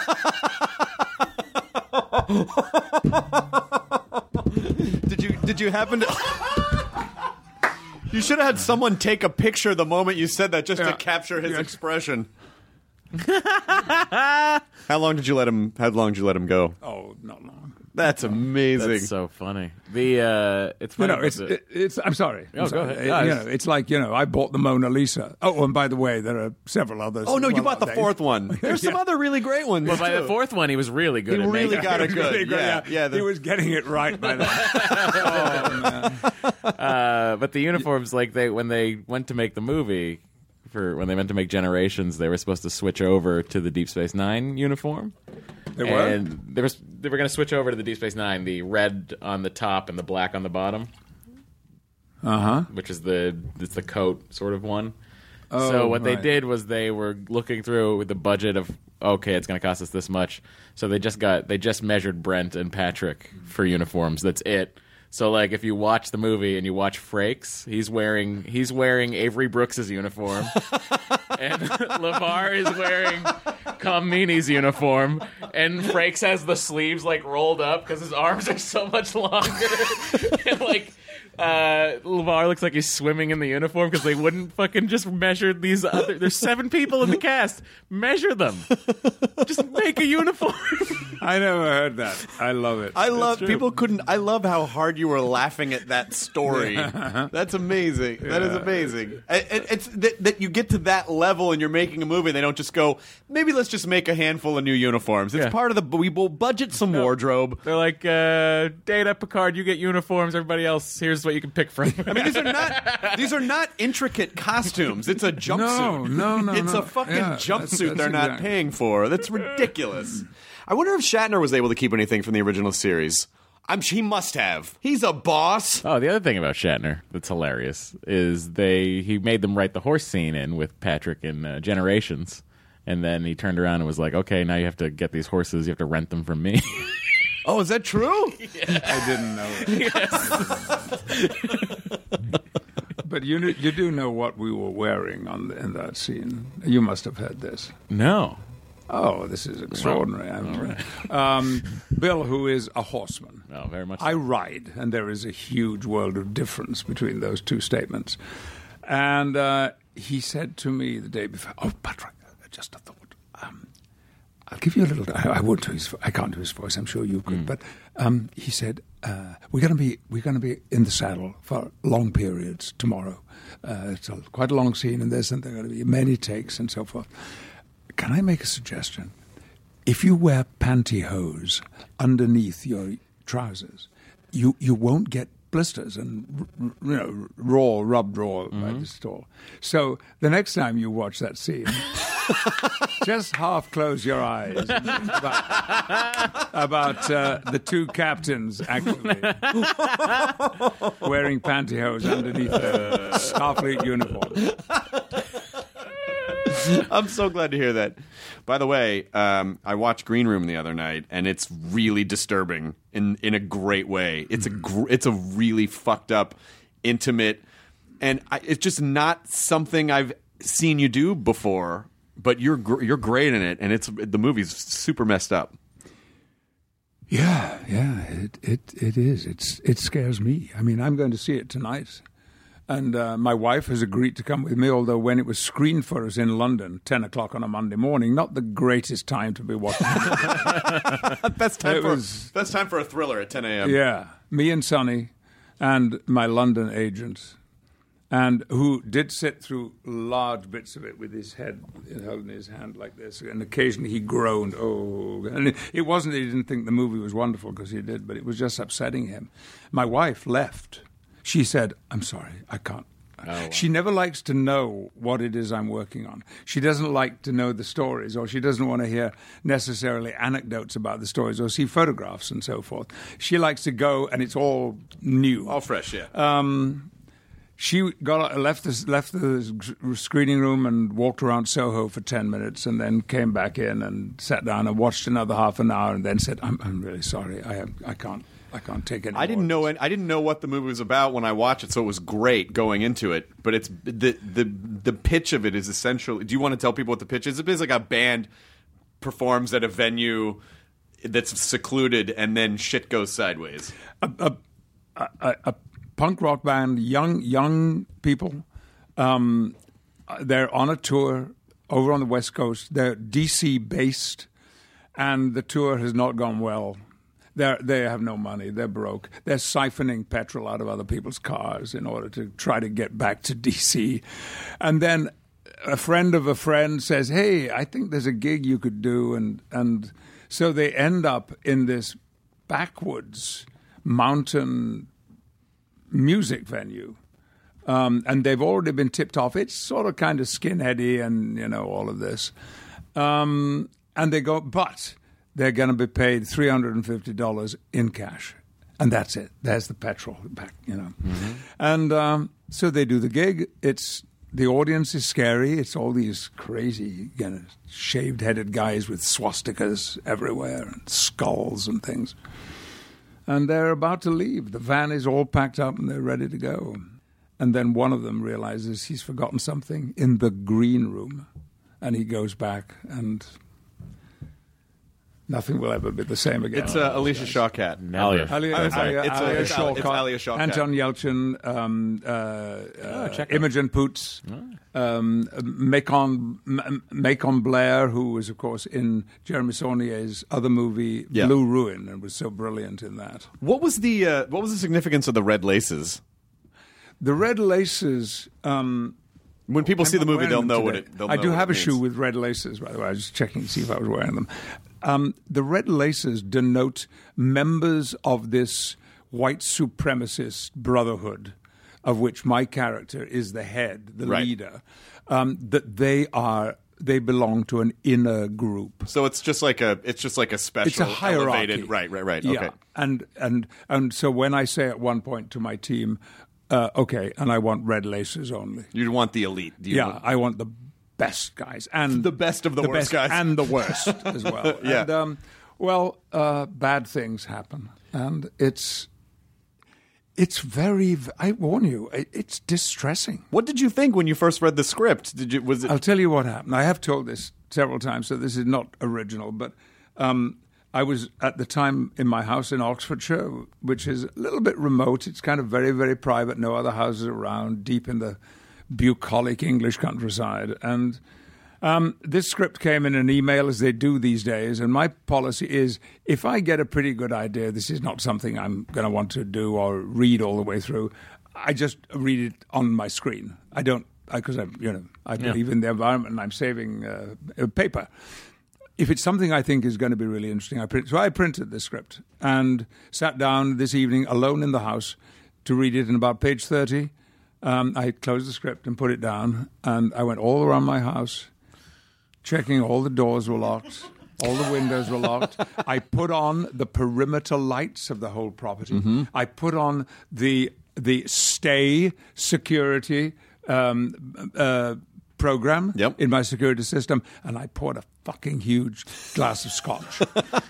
Did you did you happen to? You should have had someone take a picture the moment you said that, just Yeah. to capture his Yeah. expression. How long did you let him? How long did you let him go? Oh, not long. That's amazing. That's so funny. The uh, it's You funny. know, it's the- it, it's. I'm sorry. I'm Oh, go sorry. ahead. It- No, you it's- know, it's like, you know, I bought the Mona Lisa. Oh, and by the way, there are several others. oh no, you Well, bought the they- fourth one. There's some Yeah. other really great ones. But by the too. fourth one, he was really good. He at really making got it good. Really great, Yeah, yeah. the- he was getting it right by then. oh, man. Uh, but the uniforms, like they when they went to make the movie, for when they meant to make Generations, they were supposed to switch over to the Deep Space Nine uniform. They were? And they were, they were going to switch over to the Deep Space Nine, the red on the top and the black on the bottom. Uh-huh. Which is the it's the coat sort of one. Oh, so what right. they did was they were looking through with the budget of, okay, it's going to cost us this much. So they just got they just measured Brent and Patrick for uniforms. That's it. So like if you watch the movie and you watch Frakes, he's wearing he's wearing Avery Brooks's uniform. And LeVar is wearing Com Meaney's uniform, and Frakes has the sleeves like rolled up because his arms are so much longer. And like uh, LeVar looks like he's swimming in the uniform because they wouldn't fucking just measure these other. There's seven people in the cast. Measure them. Just make a uniform. I never heard that. I love it. I love people couldn't. I love how hard you were laughing at that story. That's amazing. That is Yeah. amazing. And- and It's that, that you get to that level and you're making a movie. They don't just go, maybe let's just make a handful of new uniforms. It's Yeah. part of the. We will budget some wardrobe. They're like, uh, Data, Picard, you get uniforms. Everybody else, here's what you can pick from. I mean, these are not these are not intricate costumes. It's a jumpsuit. No, no, no, It's no. a fucking Yeah, that's- jumpsuit that's they're not exactly- paying for. That's ridiculous. I wonder if Shatner was able to keep anything from the original series. I'm he must have. He's a boss. Oh, the other thing about Shatner that's hilarious is they he made them write the horse scene in with Patrick in uh, Generations, and then he turned around and was like, "Okay, now you have to get these horses. You have to rent them from me." Oh, is that true? I didn't know it. But you kn- you do know what we were wearing on the, in that scene. You must have had this. No. Oh, this is extraordinary. I'm- um, Bill, who is a horseman. Oh, very much. I so. ride, and there is a huge world of difference between those two statements. And uh, he said to me the day before, "Oh, Patrick, just a thought. Um, I'll give you a little. I, I won't do his. I can't do his voice. I'm sure you could. Mm. But um, he said uh, we're going to be we're going to be in the saddle for long periods tomorrow. Uh, it's a, quite a long scene in this, and there are going to be many takes and so forth. Can I make a suggestion? If you wear pantyhose underneath your trousers, you you won't get blisters and r- r- you know raw rubbed raw by the store. So the next time you watch that scene, just half close your eyes about, about uh, the two captains actually wearing pantyhose underneath their Starfleet uniform. I'm so glad to hear that. By the way, um, I watched Green Room the other night, and it's really disturbing in in a great way. It's a gr- it's a really fucked up, intimate, and I, it's just not something I've seen you do before. But you're gr- you're great in it, and it's the movie's super messed up. Yeah, yeah, it it it is. It's it scares me. I mean, I'm going to see it tonight. And uh, my wife has agreed to come with me, although when it was screened for us in London, ten o'clock on a Monday morning, not the greatest time to be watching it. Best time It for was- best time for a thriller at ten a.m. Yeah, me and Sonny and my London agent, and who did sit through large bits of it with his head held in his hand like this, and occasionally he groaned, oh. And it, it wasn't that he didn't think the movie was wonderful, because he did, but it was just upsetting him. My wife left. She said, I'm sorry, I can't. Oh, wow. She never likes to know what it is I'm working on. She doesn't like to know the stories, or she doesn't want to hear necessarily anecdotes about the stories or see photographs and so forth. She likes to go, and it's all new. All fresh, yeah. Um, she got left the, left the screening room and walked around Soho for ten minutes, and then came back in and sat down and watched another half an hour, and then said, I'm, I'm really sorry, I, have, I can't. I can't take it. I didn't know it. I didn't know what the movie was about when I watched it, so it was great going into it. But it's the the the pitch of it is essentially. Do you want to tell people what the pitch is? It's basically like a band performs at a venue that's secluded, and then shit goes sideways. A, a, a, a punk rock band, young young people. Um, they're on a tour over on the West Coast. They're D C based, and the tour has not gone well. They they have no money. They're broke. They're siphoning petrol out of other people's cars in order to try to get back to D C. And then a friend of a friend says, hey, I think there's a gig you could do. And, and so they end up in this backwoods mountain music venue Um, and they've already been tipped off. It's sort of kind of skinheady and, you know, all of this. Um, and they go, but they're going to be paid three hundred fifty dollars in cash. And that's it. There's the petrol back, you know. Mm-hmm. And um, so they do the gig. It's the audience is scary. It's all these crazy, you know, shaved-headed guys with swastikas everywhere and skulls and things. And they're about to leave. The van is all packed up and they're ready to go. And then one of them realizes he's forgotten something in the green room. And he goes back and nothing will ever be the same again. It's uh, Alicia Shawkat. Never. Alia, I'm sorry. Alia, It's, uh, Alia it's Al- it's Shawkat, Alia Shawkat. Anton Yelchin, um, uh, uh, Oh, check it. Imogen Poots, um, Macon, M- Macon Blair, who was, of course, in Jeremy Saulnier's other movie, Yeah. Blue Ruin, and was so brilliant in that. What was the uh, what was the significance of the red laces? The Red Laces... Um, When people see the I'm movie, wearing they'll them know what today. it. They'll I know do what have it a shoe means. with red laces, by the way. I was just checking to see if I was wearing them. Um, the red laces denote members of this white supremacist brotherhood, of which my character is the head, the Right. leader. Um, that they are. They belong to an inner group. So it's just like a. It's just like a special. It's a hierarchy. Elevated, right, right, right. Yeah. Okay. And and and so when I say at one point to my team, uh, okay, and I want red laces only. You want the elite. You Yeah, want- I want the best guys and The best of the worst best guys. and the worst as well. Yeah. And, um, well, uh, bad things happen, and it's it's very. I warn you, it, it's distressing. What did you think when you first read the script? Did you was it? I'll tell you what happened. I have told this several times, so this is not original, but. Um, I was at the time in my house in Oxfordshire, which is a little bit remote. It's kind of very, very private, no other houses around, deep in the bucolic English countryside. And um, this script came in an email, as they do these days, and my policy is if I get a pretty good idea, this is not something I'm going to want to do or read all the way through, I just read it on my screen. I don't, because I, you know, I believe in the environment and I'm saving uh, paper. If it's something I think is going to be really interesting, I print. So I printed the script and sat down this evening alone in the house to read it. And about page thirty, um, I closed the script and put it down. And I went all around my house, checking all the doors were locked, all the windows were locked. I put on the perimeter lights of the whole property. Mm-hmm. I put on the the stay security Um, uh, program Yep. in my security system, and I poured a fucking huge glass of scotch.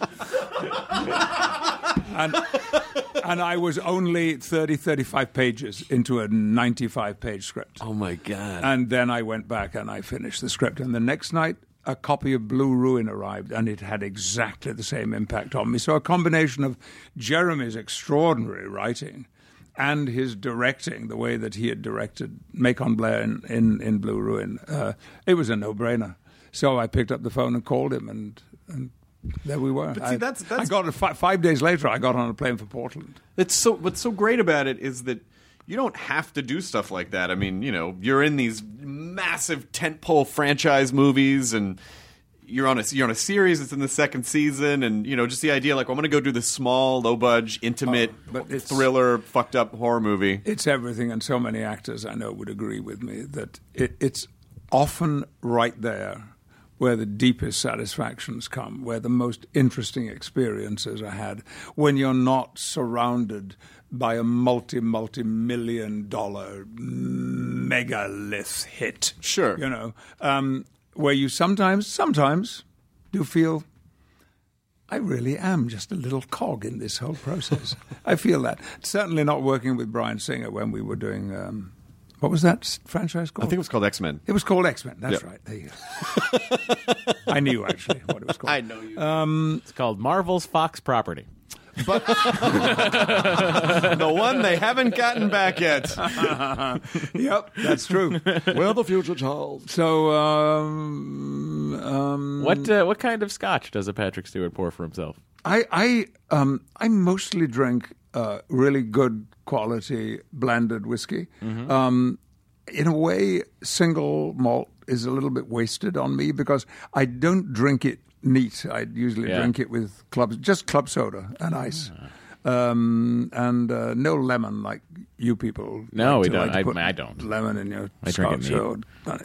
and, and I was only thirty, thirty-five pages into a ninety-five page script. Oh my god! And then I went back and I finished the script. And the next night, a copy of Blue Ruin arrived, and it had exactly the same impact on me. So a combination of Jeremy's extraordinary writing and his directing, the way that he had directed Macon Blair in, in, in Blue Ruin, uh, it was a no-brainer. So I picked up the phone and called him, and, and there we were. But see, I, that's- that's- I got it fi- five days later. I got on a plane for Portland. It's so what's so great about it is that you don't have to do stuff like that. I mean, you know, you're in these massive tentpole franchise movies, and you're on a you're on a series that's in the second season, and you know, just the idea like well, I'm going to go do this small, low budge, intimate, Oh, but it's- thriller, fucked up horror movie. It's everything, and so many actors I know would agree with me that it, it's often right there where the deepest satisfactions come, where the most interesting experiences are had, when you're not surrounded by a multi, multi-million dollar megalith hit. Sure. You know, um, where you sometimes, sometimes do feel, I really am just a little cog in this whole process. I feel that. Certainly not working with Bryan Singer when we were doing, um, what was that franchise called? I think it was called X-Men. It was called X-Men. That's Yep. right. There you go. I knew, actually, what it was called. I know you. Um, It's called Marvel's Fox Property. But the one they haven't gotten back yet. Yep, that's true. We're the future child. So, um, um, What uh, what kind of scotch does a Patrick Stewart pour for himself? I I um I mostly drink uh, really good quality blended whiskey. Mm-hmm. Um, in a way, single malt is a little bit wasted on me because I don't drink it neat. I usually Yeah. drink it with club, just club soda and ice, um, and uh, no lemon like you people. No, like we to- don't. like to I- put I don't. Lemon in your I drink it scotch. neat. or-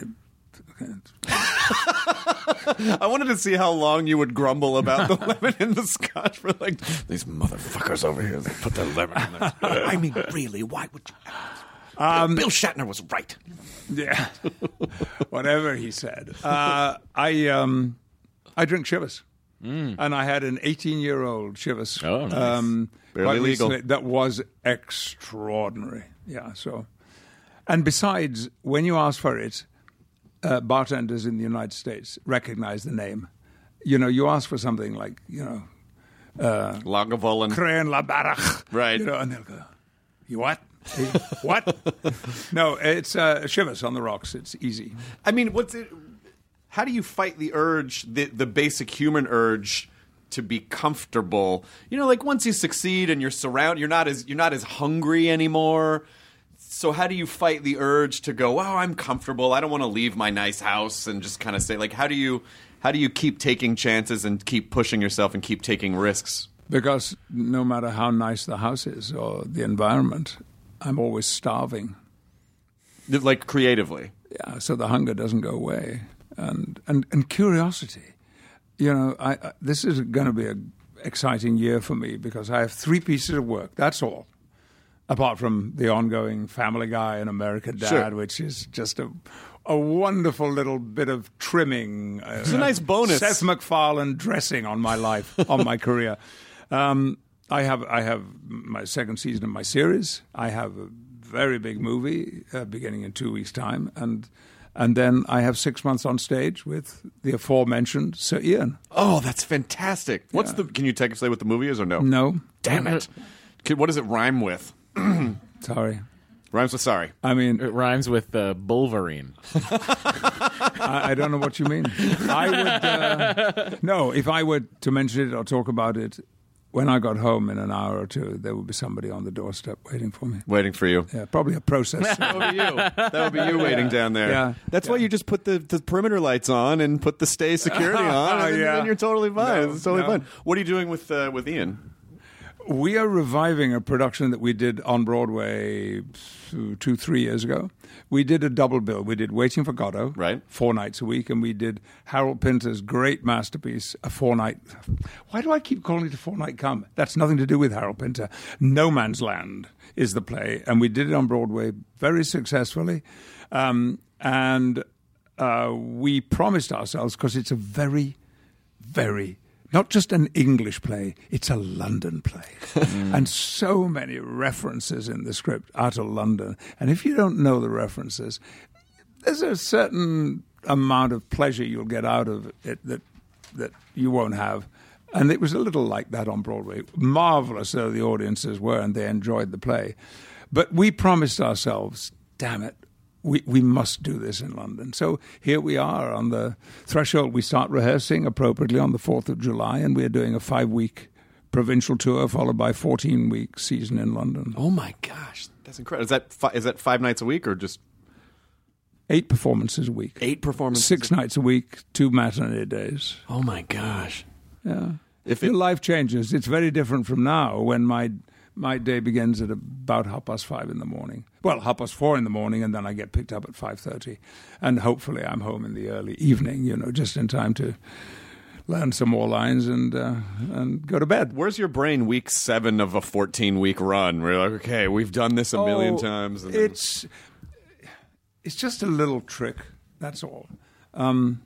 I wanted to see how long you would grumble about the lemon in the scotch for like these motherfuckers over here. They put their lemon in there. I mean, really, why would you? Um, Bill Shatner was right. Yeah, whatever he said. Uh, I um, I drink Chivas, Mm. and I had an eighteen-year-old Chivas. Oh, nice. um, Barely quite legal. recently that was extraordinary. Yeah. So, and besides, when you ask for it, uh, bartenders in the United States recognize the name. You know, you ask for something like you know, uh, Lagavulin. Crane La Barach, Right. You know, and they'll go, "You what? Hey, what?" No, it's uh, Chivas on the rocks. It's easy. I mean, what's it? How do you fight the urge, the the basic human urge, to be comfortable? You know, like once you succeed and you're surrounded, you're not as you're not as hungry anymore. So how do you fight the urge to go, "Oh, I'm comfortable. I don't want to leave my nice house," and just kind of say, like, how do you how do you keep taking chances and keep pushing yourself and keep taking risks? Because no matter how nice the house is or the environment, I'm always starving. Like creatively. Yeah, so the hunger doesn't go away. And and, and curiosity. You know, I, I, this is going to be an exciting year for me because I have three pieces of work. That's all. Apart from the ongoing Family Guy and American Dad, Sure. which is just a a wonderful little bit of trimming. Uh, It's a nice bonus. Seth MacFarlane dressing on my life, on my career. Um, I have I have my second season of my series. I have a very big movie uh, beginning in two weeks' time, and and then I have six months on stage with the aforementioned Sir Ian. Oh, that's fantastic. What's the? Can you take us say what the movie is or no? No, Damn it. Kid, what does it rhyme with? sorry. Rhymes with sorry. I mean, It rhymes with uh, Bulverine. I, I don't know what you mean. I would uh, no. If I were to mention it or talk about it, when I got home in an hour or two, there would be somebody on the doorstep waiting for me. Waiting for you. Yeah, probably a process. That would be you. That would be you waiting down there. Yeah. That's why you just put the, the perimeter lights on and put the stay security on, and then, Yeah. then you're totally fine. No, it's totally no. fine. What are you doing with uh, with Ian? We are reviving a production that we did on Broadway two, three years ago. We did a double bill. We did Waiting for Godot, Right. four nights a week, and we did Harold Pinter's great masterpiece, a four-night. Why do I keep calling it a four-night come? That's nothing to do with Harold Pinter. No Man's Land is the play, and we did it on Broadway very successfully. Um, and uh, we promised ourselves, because it's a very, very not just an English play, it's a London play. And so many references in the script are to London. And if you don't know the references, there's a certain amount of pleasure you'll get out of it that that you won't have. And it was a little like that on Broadway. Marvelous though the audiences were, and they enjoyed the play. But we promised ourselves, damn it, We we must do this in London. So here we are on the threshold. We start rehearsing appropriately on the fourth of July, and we're doing a five-week provincial tour followed by a fourteen-week season in London. Oh my gosh, that's incredible. Is that fi- is that five nights a week or just Eight performances a week. eight performances? Six nights a week, two matinee days. Oh my gosh. Yeah. If Your it, life changes. It's very different from now when my my day begins at about half past five in the morning. Well, half past four in the morning, and then I get picked up at five thirty. And hopefully I'm home in the early evening, you know, just in time to learn some more lines and uh, and go to bed. where's your brain week seven of a fourteen-week run? Where you're like, okay, we've done this a million Oh, times. And then- It's it's just a little trick. That's all. Um,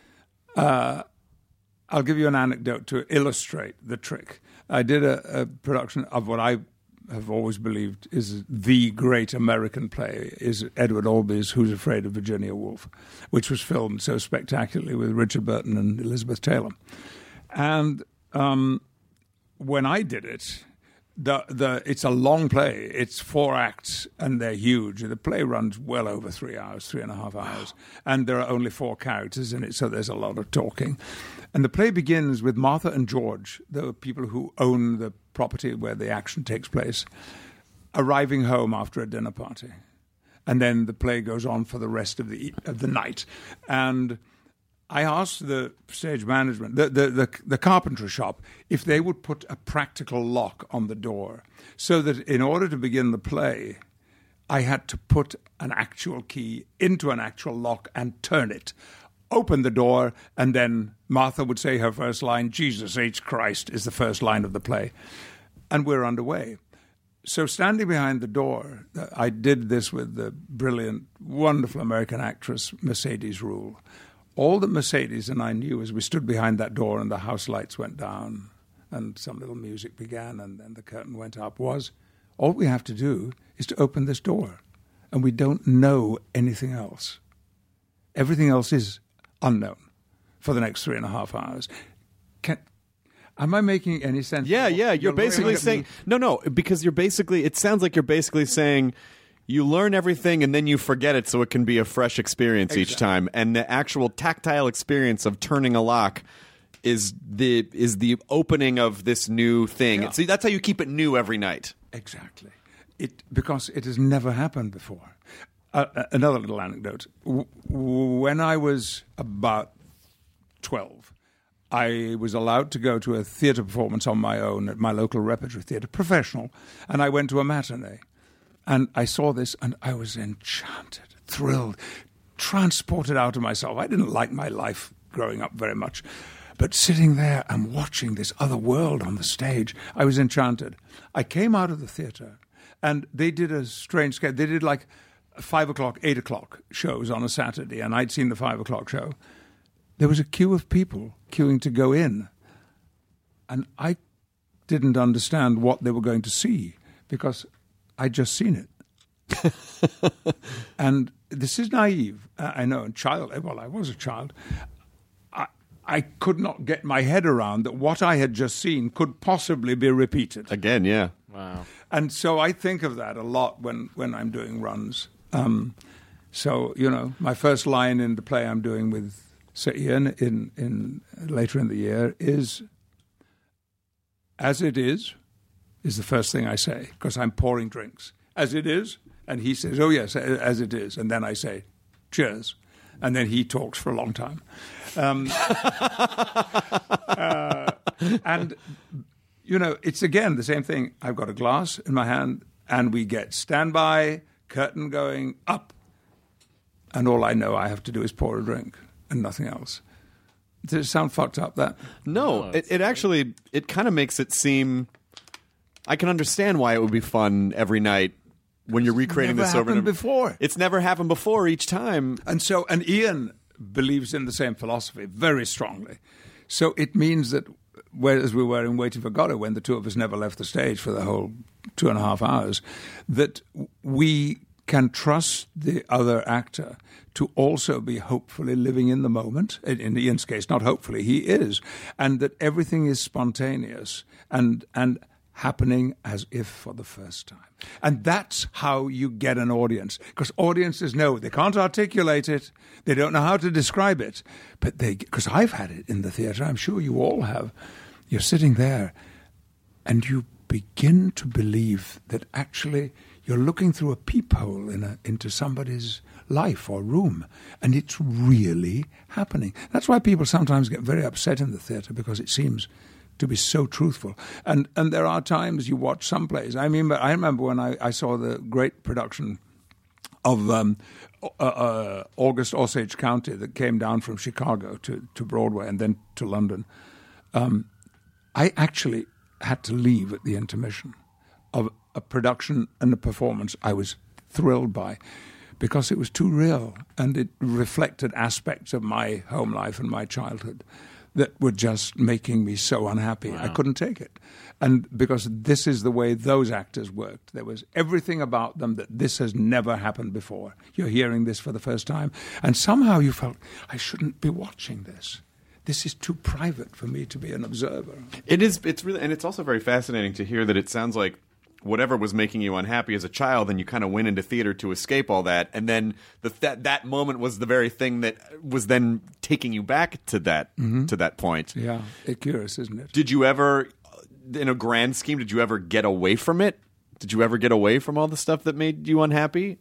uh, I'll give you an anecdote to illustrate the trick. I did a, a production of what I have always believed is the great American play, is Edward Albee's Who's Afraid of Virginia Woolf, which was filmed so spectacularly with Richard Burton and Elizabeth Taylor. And um, when I did it, the the it's a long play. It's four acts, and they're huge. The play runs well over three hours, three and a half hours, and there are only four characters in it, so there's a lot of talking. And the play begins with Martha and George, the people who own the property where the action takes place, arriving home after a dinner party, and then the play goes on for the rest of the of the night. And I asked the stage management, the, the, the, the carpentry shop, if they would put a practical lock on the door so that in order to begin the play, I had to put an actual key into an actual lock and turn it, open the door, and then Martha would say her first line, Jesus H. Christ, is the first line of the play. And we're underway. So standing behind the door, I did this with the brilliant, wonderful American actress Mercedes Ruehl. All that Mercedes and I knew as we stood behind that door and the house lights went down and some little music began and then the curtain went up was, all we have to do is to open this door. And we don't know anything else. Everything else is unknown for the next three and a half hours. Can, am I making any sense? Yeah, yeah. You're, You're basically saying no, no. Because you're basically. It sounds like you're basically saying you learn everything and then you forget it, so it can be a fresh experience each Exactly. time. And the actual tactile experience of turning a lock is the is the opening of this new thing. Yeah. See, that's how you keep it new every night. Exactly. It because it has never happened before. Uh, uh, another little anecdote. W- when I was about twelve, I was allowed to go to a theatre performance on my own at my local repertory theatre, professional, and I went to a matinee. And I saw this, and I was enchanted, thrilled, transported out of myself. I didn't like my life growing up very much. But sitting there and watching this other world on the stage, I was enchanted. I came out of the theatre, and they did a strange schedule. They did like five o'clock, eight o'clock shows on a Saturday, and I'd seen the five o'clock show. There was a queue of people queuing to go in, and I didn't understand what they were going to see because I'd just seen it. And this is naive, uh, I know, and child, well, I was a child. I, I could not get my head around that what I had just seen could possibly be repeated. Again, yeah. Wow. And so I think of that a lot when, when I'm doing runs. Um, so, you know, my first line in the play I'm doing with Sir Ian in, in, later in the year is, as it is, is the first thing I say, because I'm pouring drinks. As it is, and he says, oh yes, as it is. And then I say, cheers. And then he talks for a long time. Um, uh, and, you know, it's again the same thing. I've got a glass in my hand, and we get standby, curtain going up. And all I know I have to do is pour a drink and nothing else. Does it sound fucked up, that? No, it, it actually, it kind of makes it seem, I can understand why it would be fun every night when you're recreating never this over and happened over. before. It's never happened before each time. And so, and Ian believes in the same philosophy very strongly. So it means that, whereas we were in Waiting for Godot, when the two of us never left the stage for the whole two and a half hours, that we can trust the other actor to also be hopefully living in the moment. In, in Ian's case, not hopefully, he is. And that everything is spontaneous and and happening as if for the first time. And that's how you get an audience. Because audiences know they can't articulate it. They don't know how to describe it. But they, because I've had it in the theatre, I'm sure you all have. You're sitting there and you begin to believe that actually you're looking through a peephole in a, into somebody's life or room, and it's really happening. That's why people sometimes get very upset in the theatre, because it seems to be so truthful. And and there are times you watch some plays. I mean, I remember when I, I saw the great production of um, uh, uh, August Osage County that came down from Chicago to, to Broadway and then to London. Um, I actually had to leave at the intermission of a production and a performance I was thrilled by, because it was too real and it reflected aspects of my home life and my childhood that were just making me so unhappy. Wow. I couldn't take it. And because this is the way those actors worked. There was everything about them that this has never happened before. You're hearing this for the first time. And somehow you felt, I shouldn't be watching this. This is too private for me to be an observer. It is. It's really, and it's also very fascinating to hear that it sounds like whatever was making you unhappy as a child, then you kind of went into theater to escape all that, and then the, that that moment was the very thing that was then taking you back to that mm-hmm. to that point. Yeah, it's curious, isn't it? Did you ever, in a grand scheme, did you ever get away from it? Did you ever get away from all the stuff that made you unhappy?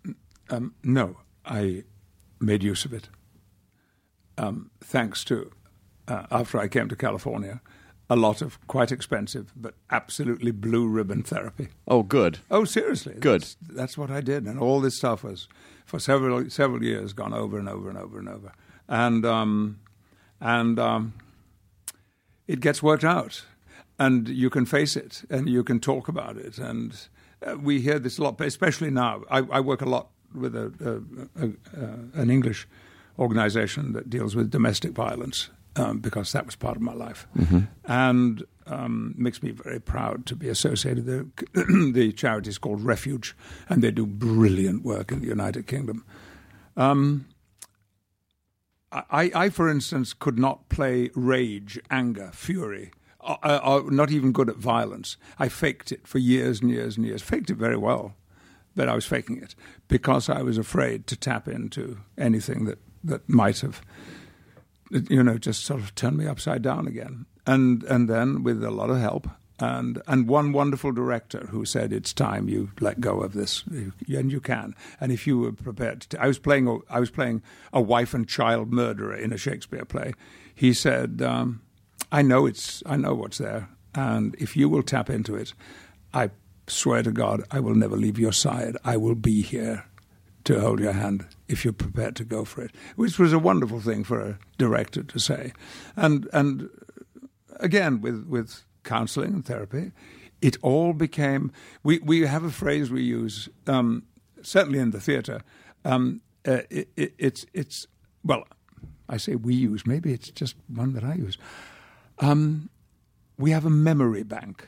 Um, no, I made use of it. Um, thanks to, uh, after I came to California, a lot of quite expensive but absolutely blue ribbon therapy. Oh, good. Oh, seriously. Good. That's, that's what I did. And all this stuff was, for several several years, gone over and over and over and over. And, um, and um, it gets worked out. And you can face it, and you can talk about it. And uh, we hear this a lot, especially now. I, I work a lot with a, a, a, a, an English organization that deals with domestic violence. Um, because that was part of my life. Mm-hmm. And um, makes me very proud to be associated with the, the charity is called Refuge, and they do brilliant work in the United Kingdom. Um, I, I, for instance, could not play rage, anger, fury, or, or not even good at violence. I faked it for years and years and years, faked it very well, but I was faking it because I was afraid to tap into anything that, that might have... you know, just sort of turned me upside down again. And and then with a lot of help and and one wonderful director who said, it's time you let go of this, and you can. And if you were prepared to... I was playing a, I was playing a wife and child murderer in a Shakespeare play. He said, um, I know it's I know what's there, and if you will tap into it, I swear to God, I will never leave your side. I will be here to hold your hand if you're prepared to go for it, which was a wonderful thing for a director to say. And and again, with, with counseling and therapy, it all became... We, we have a phrase we use, um, certainly in the theatre. Um, uh, it, it, it's, it's... Well, I say we use. Maybe it's just one that I use. Um, we have a memory bank.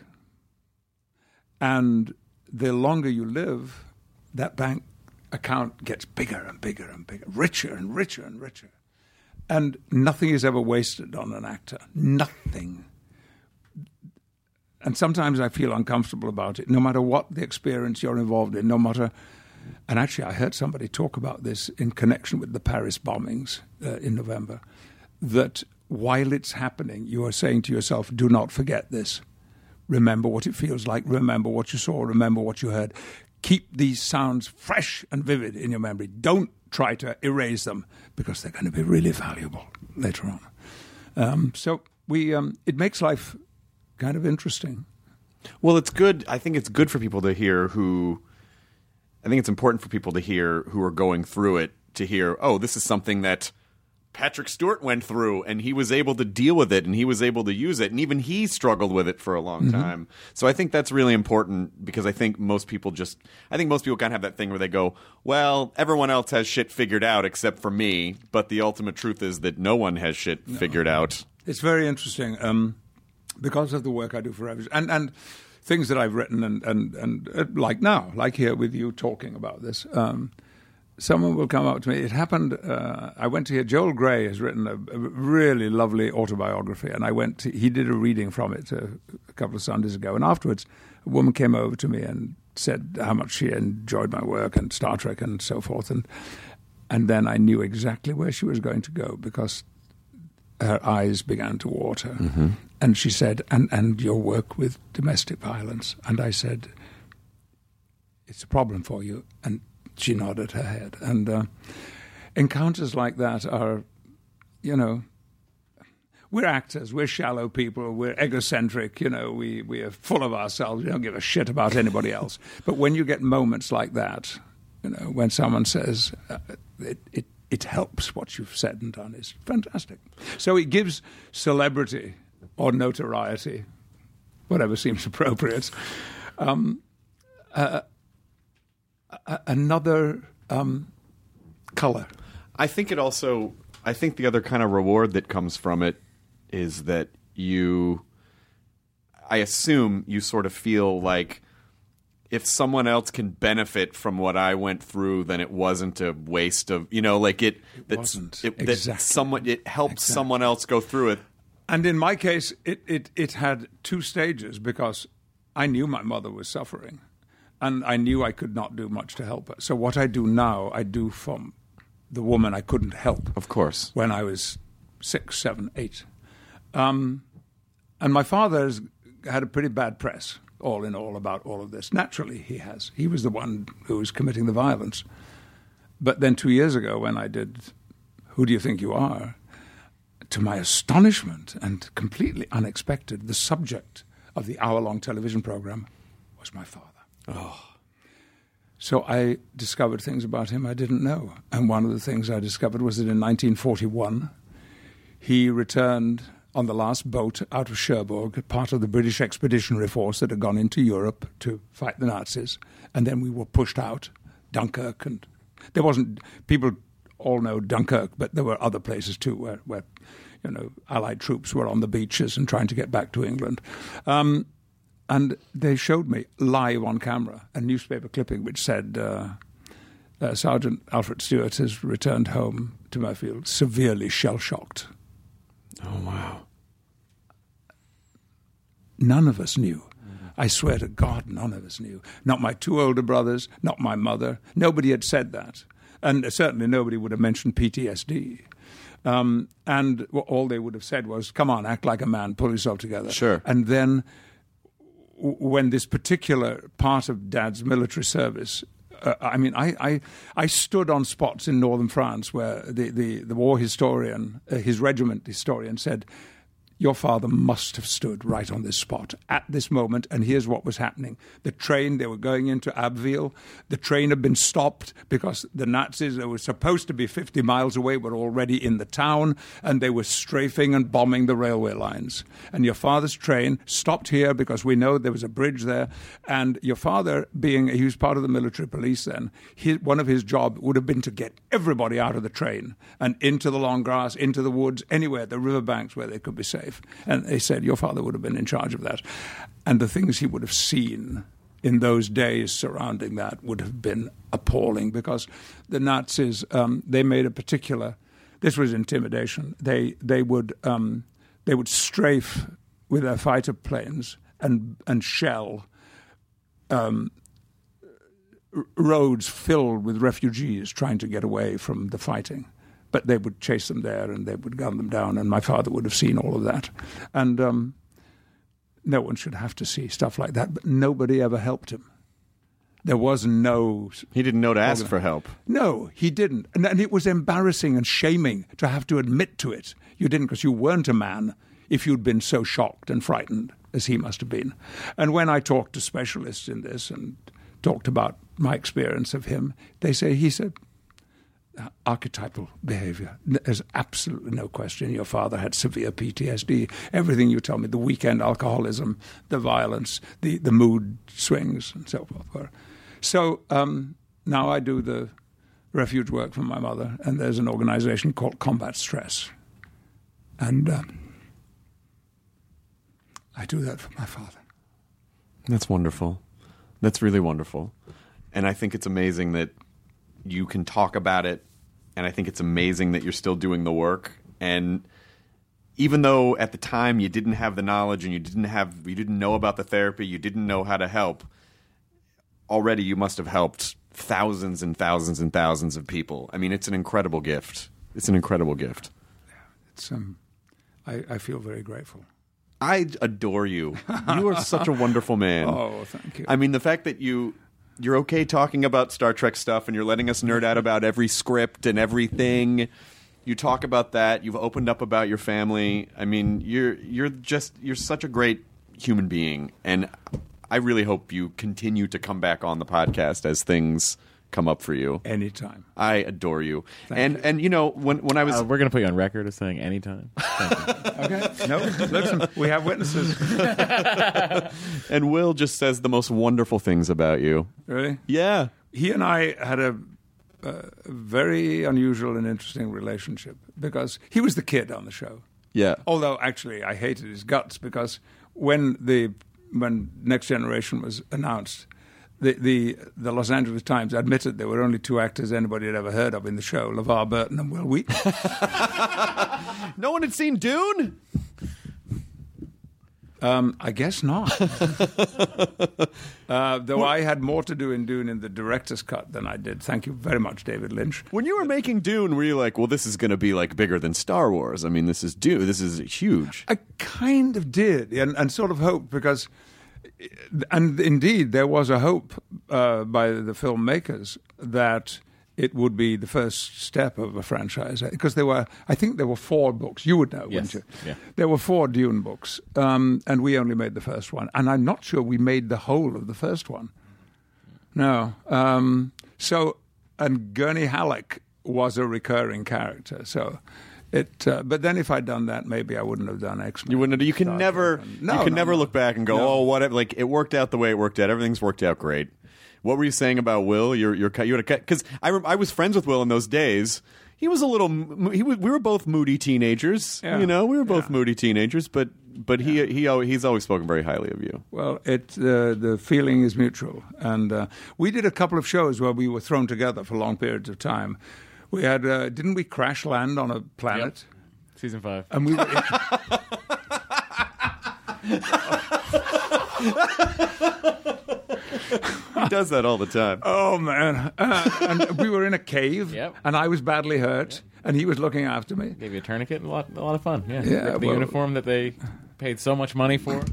And the longer you live, that bank account gets bigger and bigger and bigger, richer and richer and richer. And nothing is ever wasted on an actor. Nothing. And sometimes I feel uncomfortable about it, no matter what the experience you're involved in, no matter... And actually, I heard somebody talk about this in connection with the Paris bombings uh, in November, that while it's happening, you are saying to yourself, do not forget this. Remember what it feels like. Remember what you saw. Remember what you heard. Keep these sounds fresh and vivid in your memory. Don't try to erase them because they're going to be really valuable later on. Um, so we, um, it makes life kind of interesting. Well, it's good. I think it's good for people to hear who... I think it's important for people to hear who are going through it, to hear, oh, this is something that Patrick Stewart went through, and he was able to deal with it, and he was able to use it, and even he struggled with it for a long mm-hmm. time. So I think that's really important, because I think most people just, I think most people kind of have that thing where they go, well, everyone else has shit figured out except for me, but the ultimate truth is that no one has shit no. figured out. It's very interesting, um, because of the work I do for Refuge, and, and things that I've written, and, and, and uh, like now, like here with you talking about this, um, someone will come up to me. It happened, uh, I went to hear, Joel Grey has written a, a really lovely autobiography, and I went to, he did a reading from it a, a couple of Sundays ago, and afterwards a woman came over to me and said how much she enjoyed my work and Star Trek and so forth, and and then I knew exactly where she was going to go, because her eyes began to water. Mm-hmm. And she said, and, and your work with domestic violence. And I said, it's a problem for you. And she nodded her head. And uh, encounters like that are, you know, we're actors, we're shallow people, we're egocentric, you know, we, we are full of ourselves, we don't give a shit about anybody else. But when you get moments like that, you know, when someone says, uh, it, it, it helps what you've said and done, is fantastic. So it gives celebrity or notoriety, whatever seems appropriate, um, uh, uh, another um, color. I think it also, I think the other kind of reward that comes from it is that you, I assume you sort of feel like if someone else can benefit from what I went through, then it wasn't a waste of, you know, like it, it that, wasn't. It, exactly. that someone, it helped exactly. someone else go through it. And in my case, it, it, it had two stages, because I knew my mother was suffering, and I knew I could not do much to help her. So what I do now, I do from the woman I couldn't help. Of course. When I was six, seven, eight. Um, and my father has had a pretty bad press, all in all, about all of this. Naturally, he has. He was the one who was committing the violence. But then two years ago, when I did Who Do You Think You Are?, to my astonishment and completely unexpected, the subject of the hour-long television program was my father. Oh. So I discovered things about him I didn't know. And one of the things I discovered was that in nineteen forty-one, he returned on the last boat out of Cherbourg, part of the British Expeditionary Force that had gone into Europe to fight the Nazis. And then we were pushed out, Dunkirk. And there wasn't, people all know Dunkirk, but there were other places too where, where you know, Allied troops were on the beaches and trying to get back to England. Um, and they showed me live on camera a newspaper clipping which said, uh, uh, Sergeant Alfred Stewart has returned home to Murfield severely shell-shocked. Oh, wow. None of us knew. I swear to God, none of us knew. Not my two older brothers, not my mother. Nobody had said that. And certainly nobody would have mentioned P T S D. Um, and all they would have said was, come on, act like a man, pull yourself together. Sure. And then w- when this particular part of Dad's military service, uh, I mean, I, I I stood on spots in northern France where the, the, the war historian, uh, his regiment historian said, your father must have stood right on this spot at this moment, and here's what was happening. The train, they were going into Abbeville. The train had been stopped because the Nazis, that were supposed to be fifty miles away, were already in the town, and they were strafing and bombing the railway lines. And your father's train stopped here because we know there was a bridge there, and your father, being, he was part of the military police then, his, one of his job would have been to get everybody out of the train and into the long grass, into the woods, anywhere, the riverbanks where they could be safe. And they said, your father would have been in charge of that. And the things he would have seen in those days surrounding that would have been appalling because the Nazis, um, they made a particular, this was intimidation. They they would um, they would strafe with their fighter planes and, and shell um, roads filled with refugees trying to get away from the fighting. But they would chase them there and they would gun them down, and my father would have seen all of that. And um, no one should have to see stuff like that, but nobody ever helped him. There was no... He didn't know to ask for help. No, he didn't. And, and it was embarrassing and shaming to have to admit to it. You didn't because you weren't a man if you'd been so shocked and frightened as he must have been. And when I talked to specialists in this and talked about my experience of him, they say, he said... archetypal behavior. There's absolutely no question your father had severe P T S D. Everything you tell me, the weekend alcoholism, the violence, the, the mood swings, and so forth. So um, now I do the refuge work for my mother, and there's an organization called Combat Stress. And um, I do that for my father. That's wonderful. That's really wonderful. And I think it's amazing that you can talk about it, and I think it's amazing that you're still doing the work. And even though at the time you didn't have the knowledge and you didn't have you didn't know about the therapy, you didn't know how to help, already you must have helped thousands and thousands and thousands of people. I mean, it's an incredible gift. It's an incredible gift. It's um, I, I feel very grateful. I adore you. You are such a wonderful man. Oh, thank you. I mean, the fact that you... You're okay talking about Star Trek stuff, and you're letting us nerd out about every script and everything. You talk about that. You've opened up about your family. I mean, you're you're just you're such a great human being, and I really hope you continue to come back on the podcast as things come up for you. Anytime. I adore you. Thank and you. and you know when when I was uh, we're gonna put you on record as saying anytime. Thank you. Okay. No, listen, we have witnesses. And Will just says the most wonderful things about you. Really? Yeah. He and I had a, a very unusual and interesting relationship because he was the kid on the show. Yeah. Although actually I hated his guts because when the when Next Generation was announced, The, the the Los Angeles Times admitted there were only two actors anybody had ever heard of in the show, LeVar Burton and Will Wheaton. No one had seen Dune? Um, I guess not. uh, though I had more to do in Dune in the director's cut than I did. Thank you very much, David Lynch. When you were making Dune, were you like, well, this is going to be like bigger than Star Wars? I mean, this is Dune. This is huge. I kind of did, and, and sort of hoped because... And indeed, there was a hope uh, by the filmmakers that it would be the first step of a franchise. Because there were, I think there were four books. You would know, Yes. wouldn't you? Yeah. There were four Dune books, um, and we only made the first one. And I'm not sure we made the whole of the first one. No. Um, so, and Gurney Halleck was a recurring character. So, it. Uh, but then, if I'd done that, maybe I wouldn't have done X-Men. You wouldn't. You can Star never. Trek and- you No, can no, never no. look back and go, No. oh, whatever. Like it worked out the way it worked out. Everything's worked out great. What were you saying about Will? You're you're you had a because I rem- I was friends with Will in those days. He was a little. mo- He was. We were both moody teenagers. Yeah. You know, we were both Yeah. moody teenagers. But but he he al- he's always spoken very highly of you. Well, it uh, the feeling is mutual, and uh, we did a couple of shows where we were thrown together for long periods of time. We had, uh, didn't we crash land on a planet? Season five. And we were. He does that all the time. Oh man! Uh, and we were in a cave, Yep. and I was badly hurt, and he was looking after me. Gave you a tourniquet and a lot, a lot of fun. Yeah, Yeah, Ripped the well- uniform that they paid so much money for.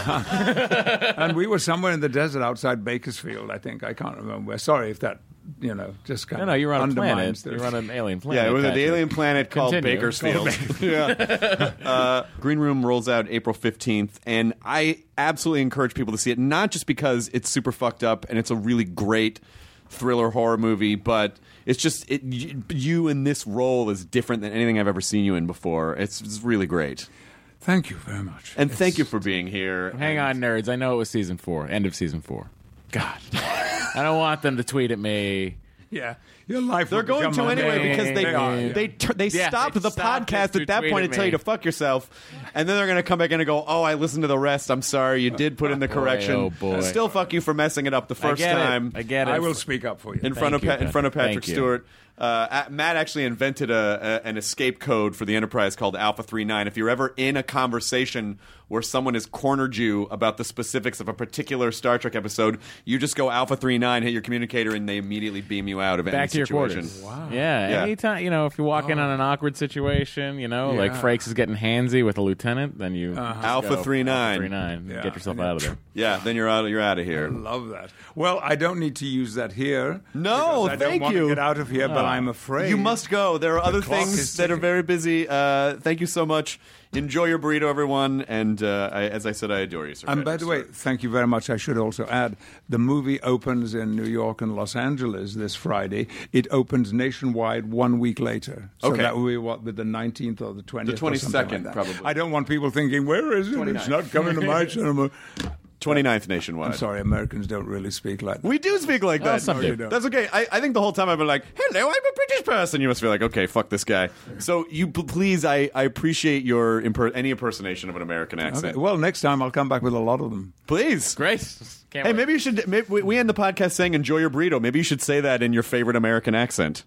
And we were somewhere in the desert outside Bakersfield, I think. I can't remember where. Sorry if that, you know, just kind No, of no, you were on a undermines planet. the- You were on an alien planet. Yeah, it was the Patrick. alien planet called Continue. Bakersfield. yeah. Uh, Green Room rolls out April fifteenth, and I absolutely encourage people to see it, not just because it's super fucked up and it's a really great thriller horror movie, but it's just it, you, you in this role is different than anything I've ever seen you in before. It's, it's really great. Thank you very much. And thank you for being here. Hang on, nerds. I know it was season four. End of season four. God. I don't want them to tweet at me. Yeah, your life. They're will going become to anyway mundane. because they They are, yeah. they tur- they Yeah, stopped they the stopped it podcast to at that tweet point at and tell me. you to fuck yourself, and then they're going to come back in and go, "Oh, I listened to the rest. I'm sorry, you did put in the Boy, correction. oh, boy. Still, fuck you for messing it up the I first get it. time." I get it. I will speak up for you. in front of you, Pa- in front of Patrick. Patrick Thank you. Stewart. Uh, Matt actually invented a, a an escape code for the Enterprise called Alpha thirty-nine. If you're ever in a conversation where someone has cornered you about the specifics of a particular Star Trek episode, you just go Alpha thirty-nine, hit your communicator, and they immediately beam you out of Back any to your situation. quarters. Wow. Yeah, Yeah. anytime, you know, if you walk in on an awkward situation, you know, like Yeah. Frakes is getting handsy with a lieutenant, then you just Alpha go thirty-nine. Alpha thirty-nine. Yeah. Get yourself out of there. Yeah, then you're out. You're out of here. Love that. Well, I don't need to use that here. No, because I don't thank want you. to get out of here, but I'm afraid You must go. There are other clock things is that are ticking. very busy. Uh, thank you so much. Enjoy your burrito, everyone. And uh, I, as I said, I adore you, sir. And by the way, thank you very much. I should also add, the movie opens in New York and Los Angeles this Friday. It opens nationwide one week later. So Okay. that will be, what, with the nineteenth or the twentieth? The twenty-second, like probably. I don't want people thinking, where is it? It's twenty-ninth. not coming to my cinema. twenty-ninth nationwide. I'm sorry, Americans don't really speak like that. We do speak like that. some No, you do. don't. That's okay. I, I think the whole time I've been like, hello, I'm a British person. You must be like, okay, fuck this guy. So you p- please, I, I appreciate your imper- any impersonation of an American accent. Okay, well, next time I'll come back with a lot of them. Please. Great. Can't Hey, wait. maybe you should. Maybe we- we end the podcast saying "Enjoy your burrito." Maybe you should say that in your favorite American accent.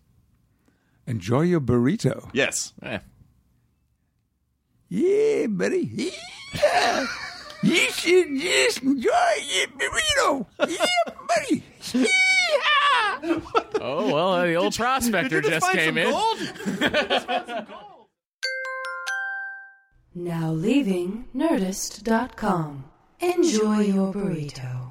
Enjoy your burrito. Yes. Eh. Yeah, buddy. Yeah. You should just enjoy your burrito. Yeah, buddy. Yeah. Oh, well, the old prospector Did you just find came some in. gold? Now leaving Nerdist dot com. Enjoy your burrito.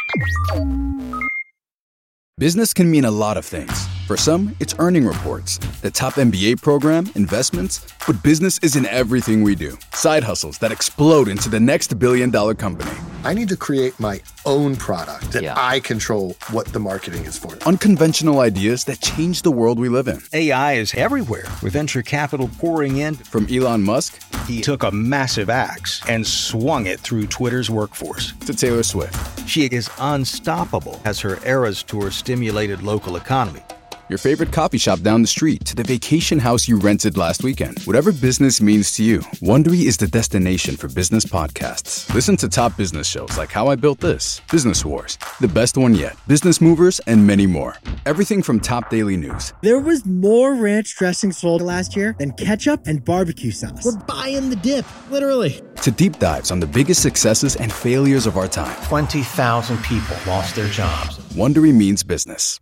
Business can mean a lot of things. For some, it's earning reports, the top M B A program, investments, but business isn't everything we do. Side hustles that explode into the next billion dollar company. I need to create my own product that Yeah. I control what the marketing is for. Unconventional ideas that change the world we live in. A I is everywhere, with venture capital pouring in. From Elon Musk, he took a massive axe and swung it through Twitter's workforce. To Taylor Swift. She is unstoppable as her Eras Tour stimulated local economy. Your favorite coffee shop down the street to the vacation house you rented last weekend. Whatever business means to you, Wondery is the destination for business podcasts. Listen to top business shows like How I Built This, Business Wars, The Best One Yet, Business Movers, and many more. Everything from top daily news. There was more ranch dressing sold last year than ketchup and barbecue sauce. We're buying the dip, literally. To deep dives on the biggest successes and failures of our time. twenty thousand people lost their jobs. Wondery means business.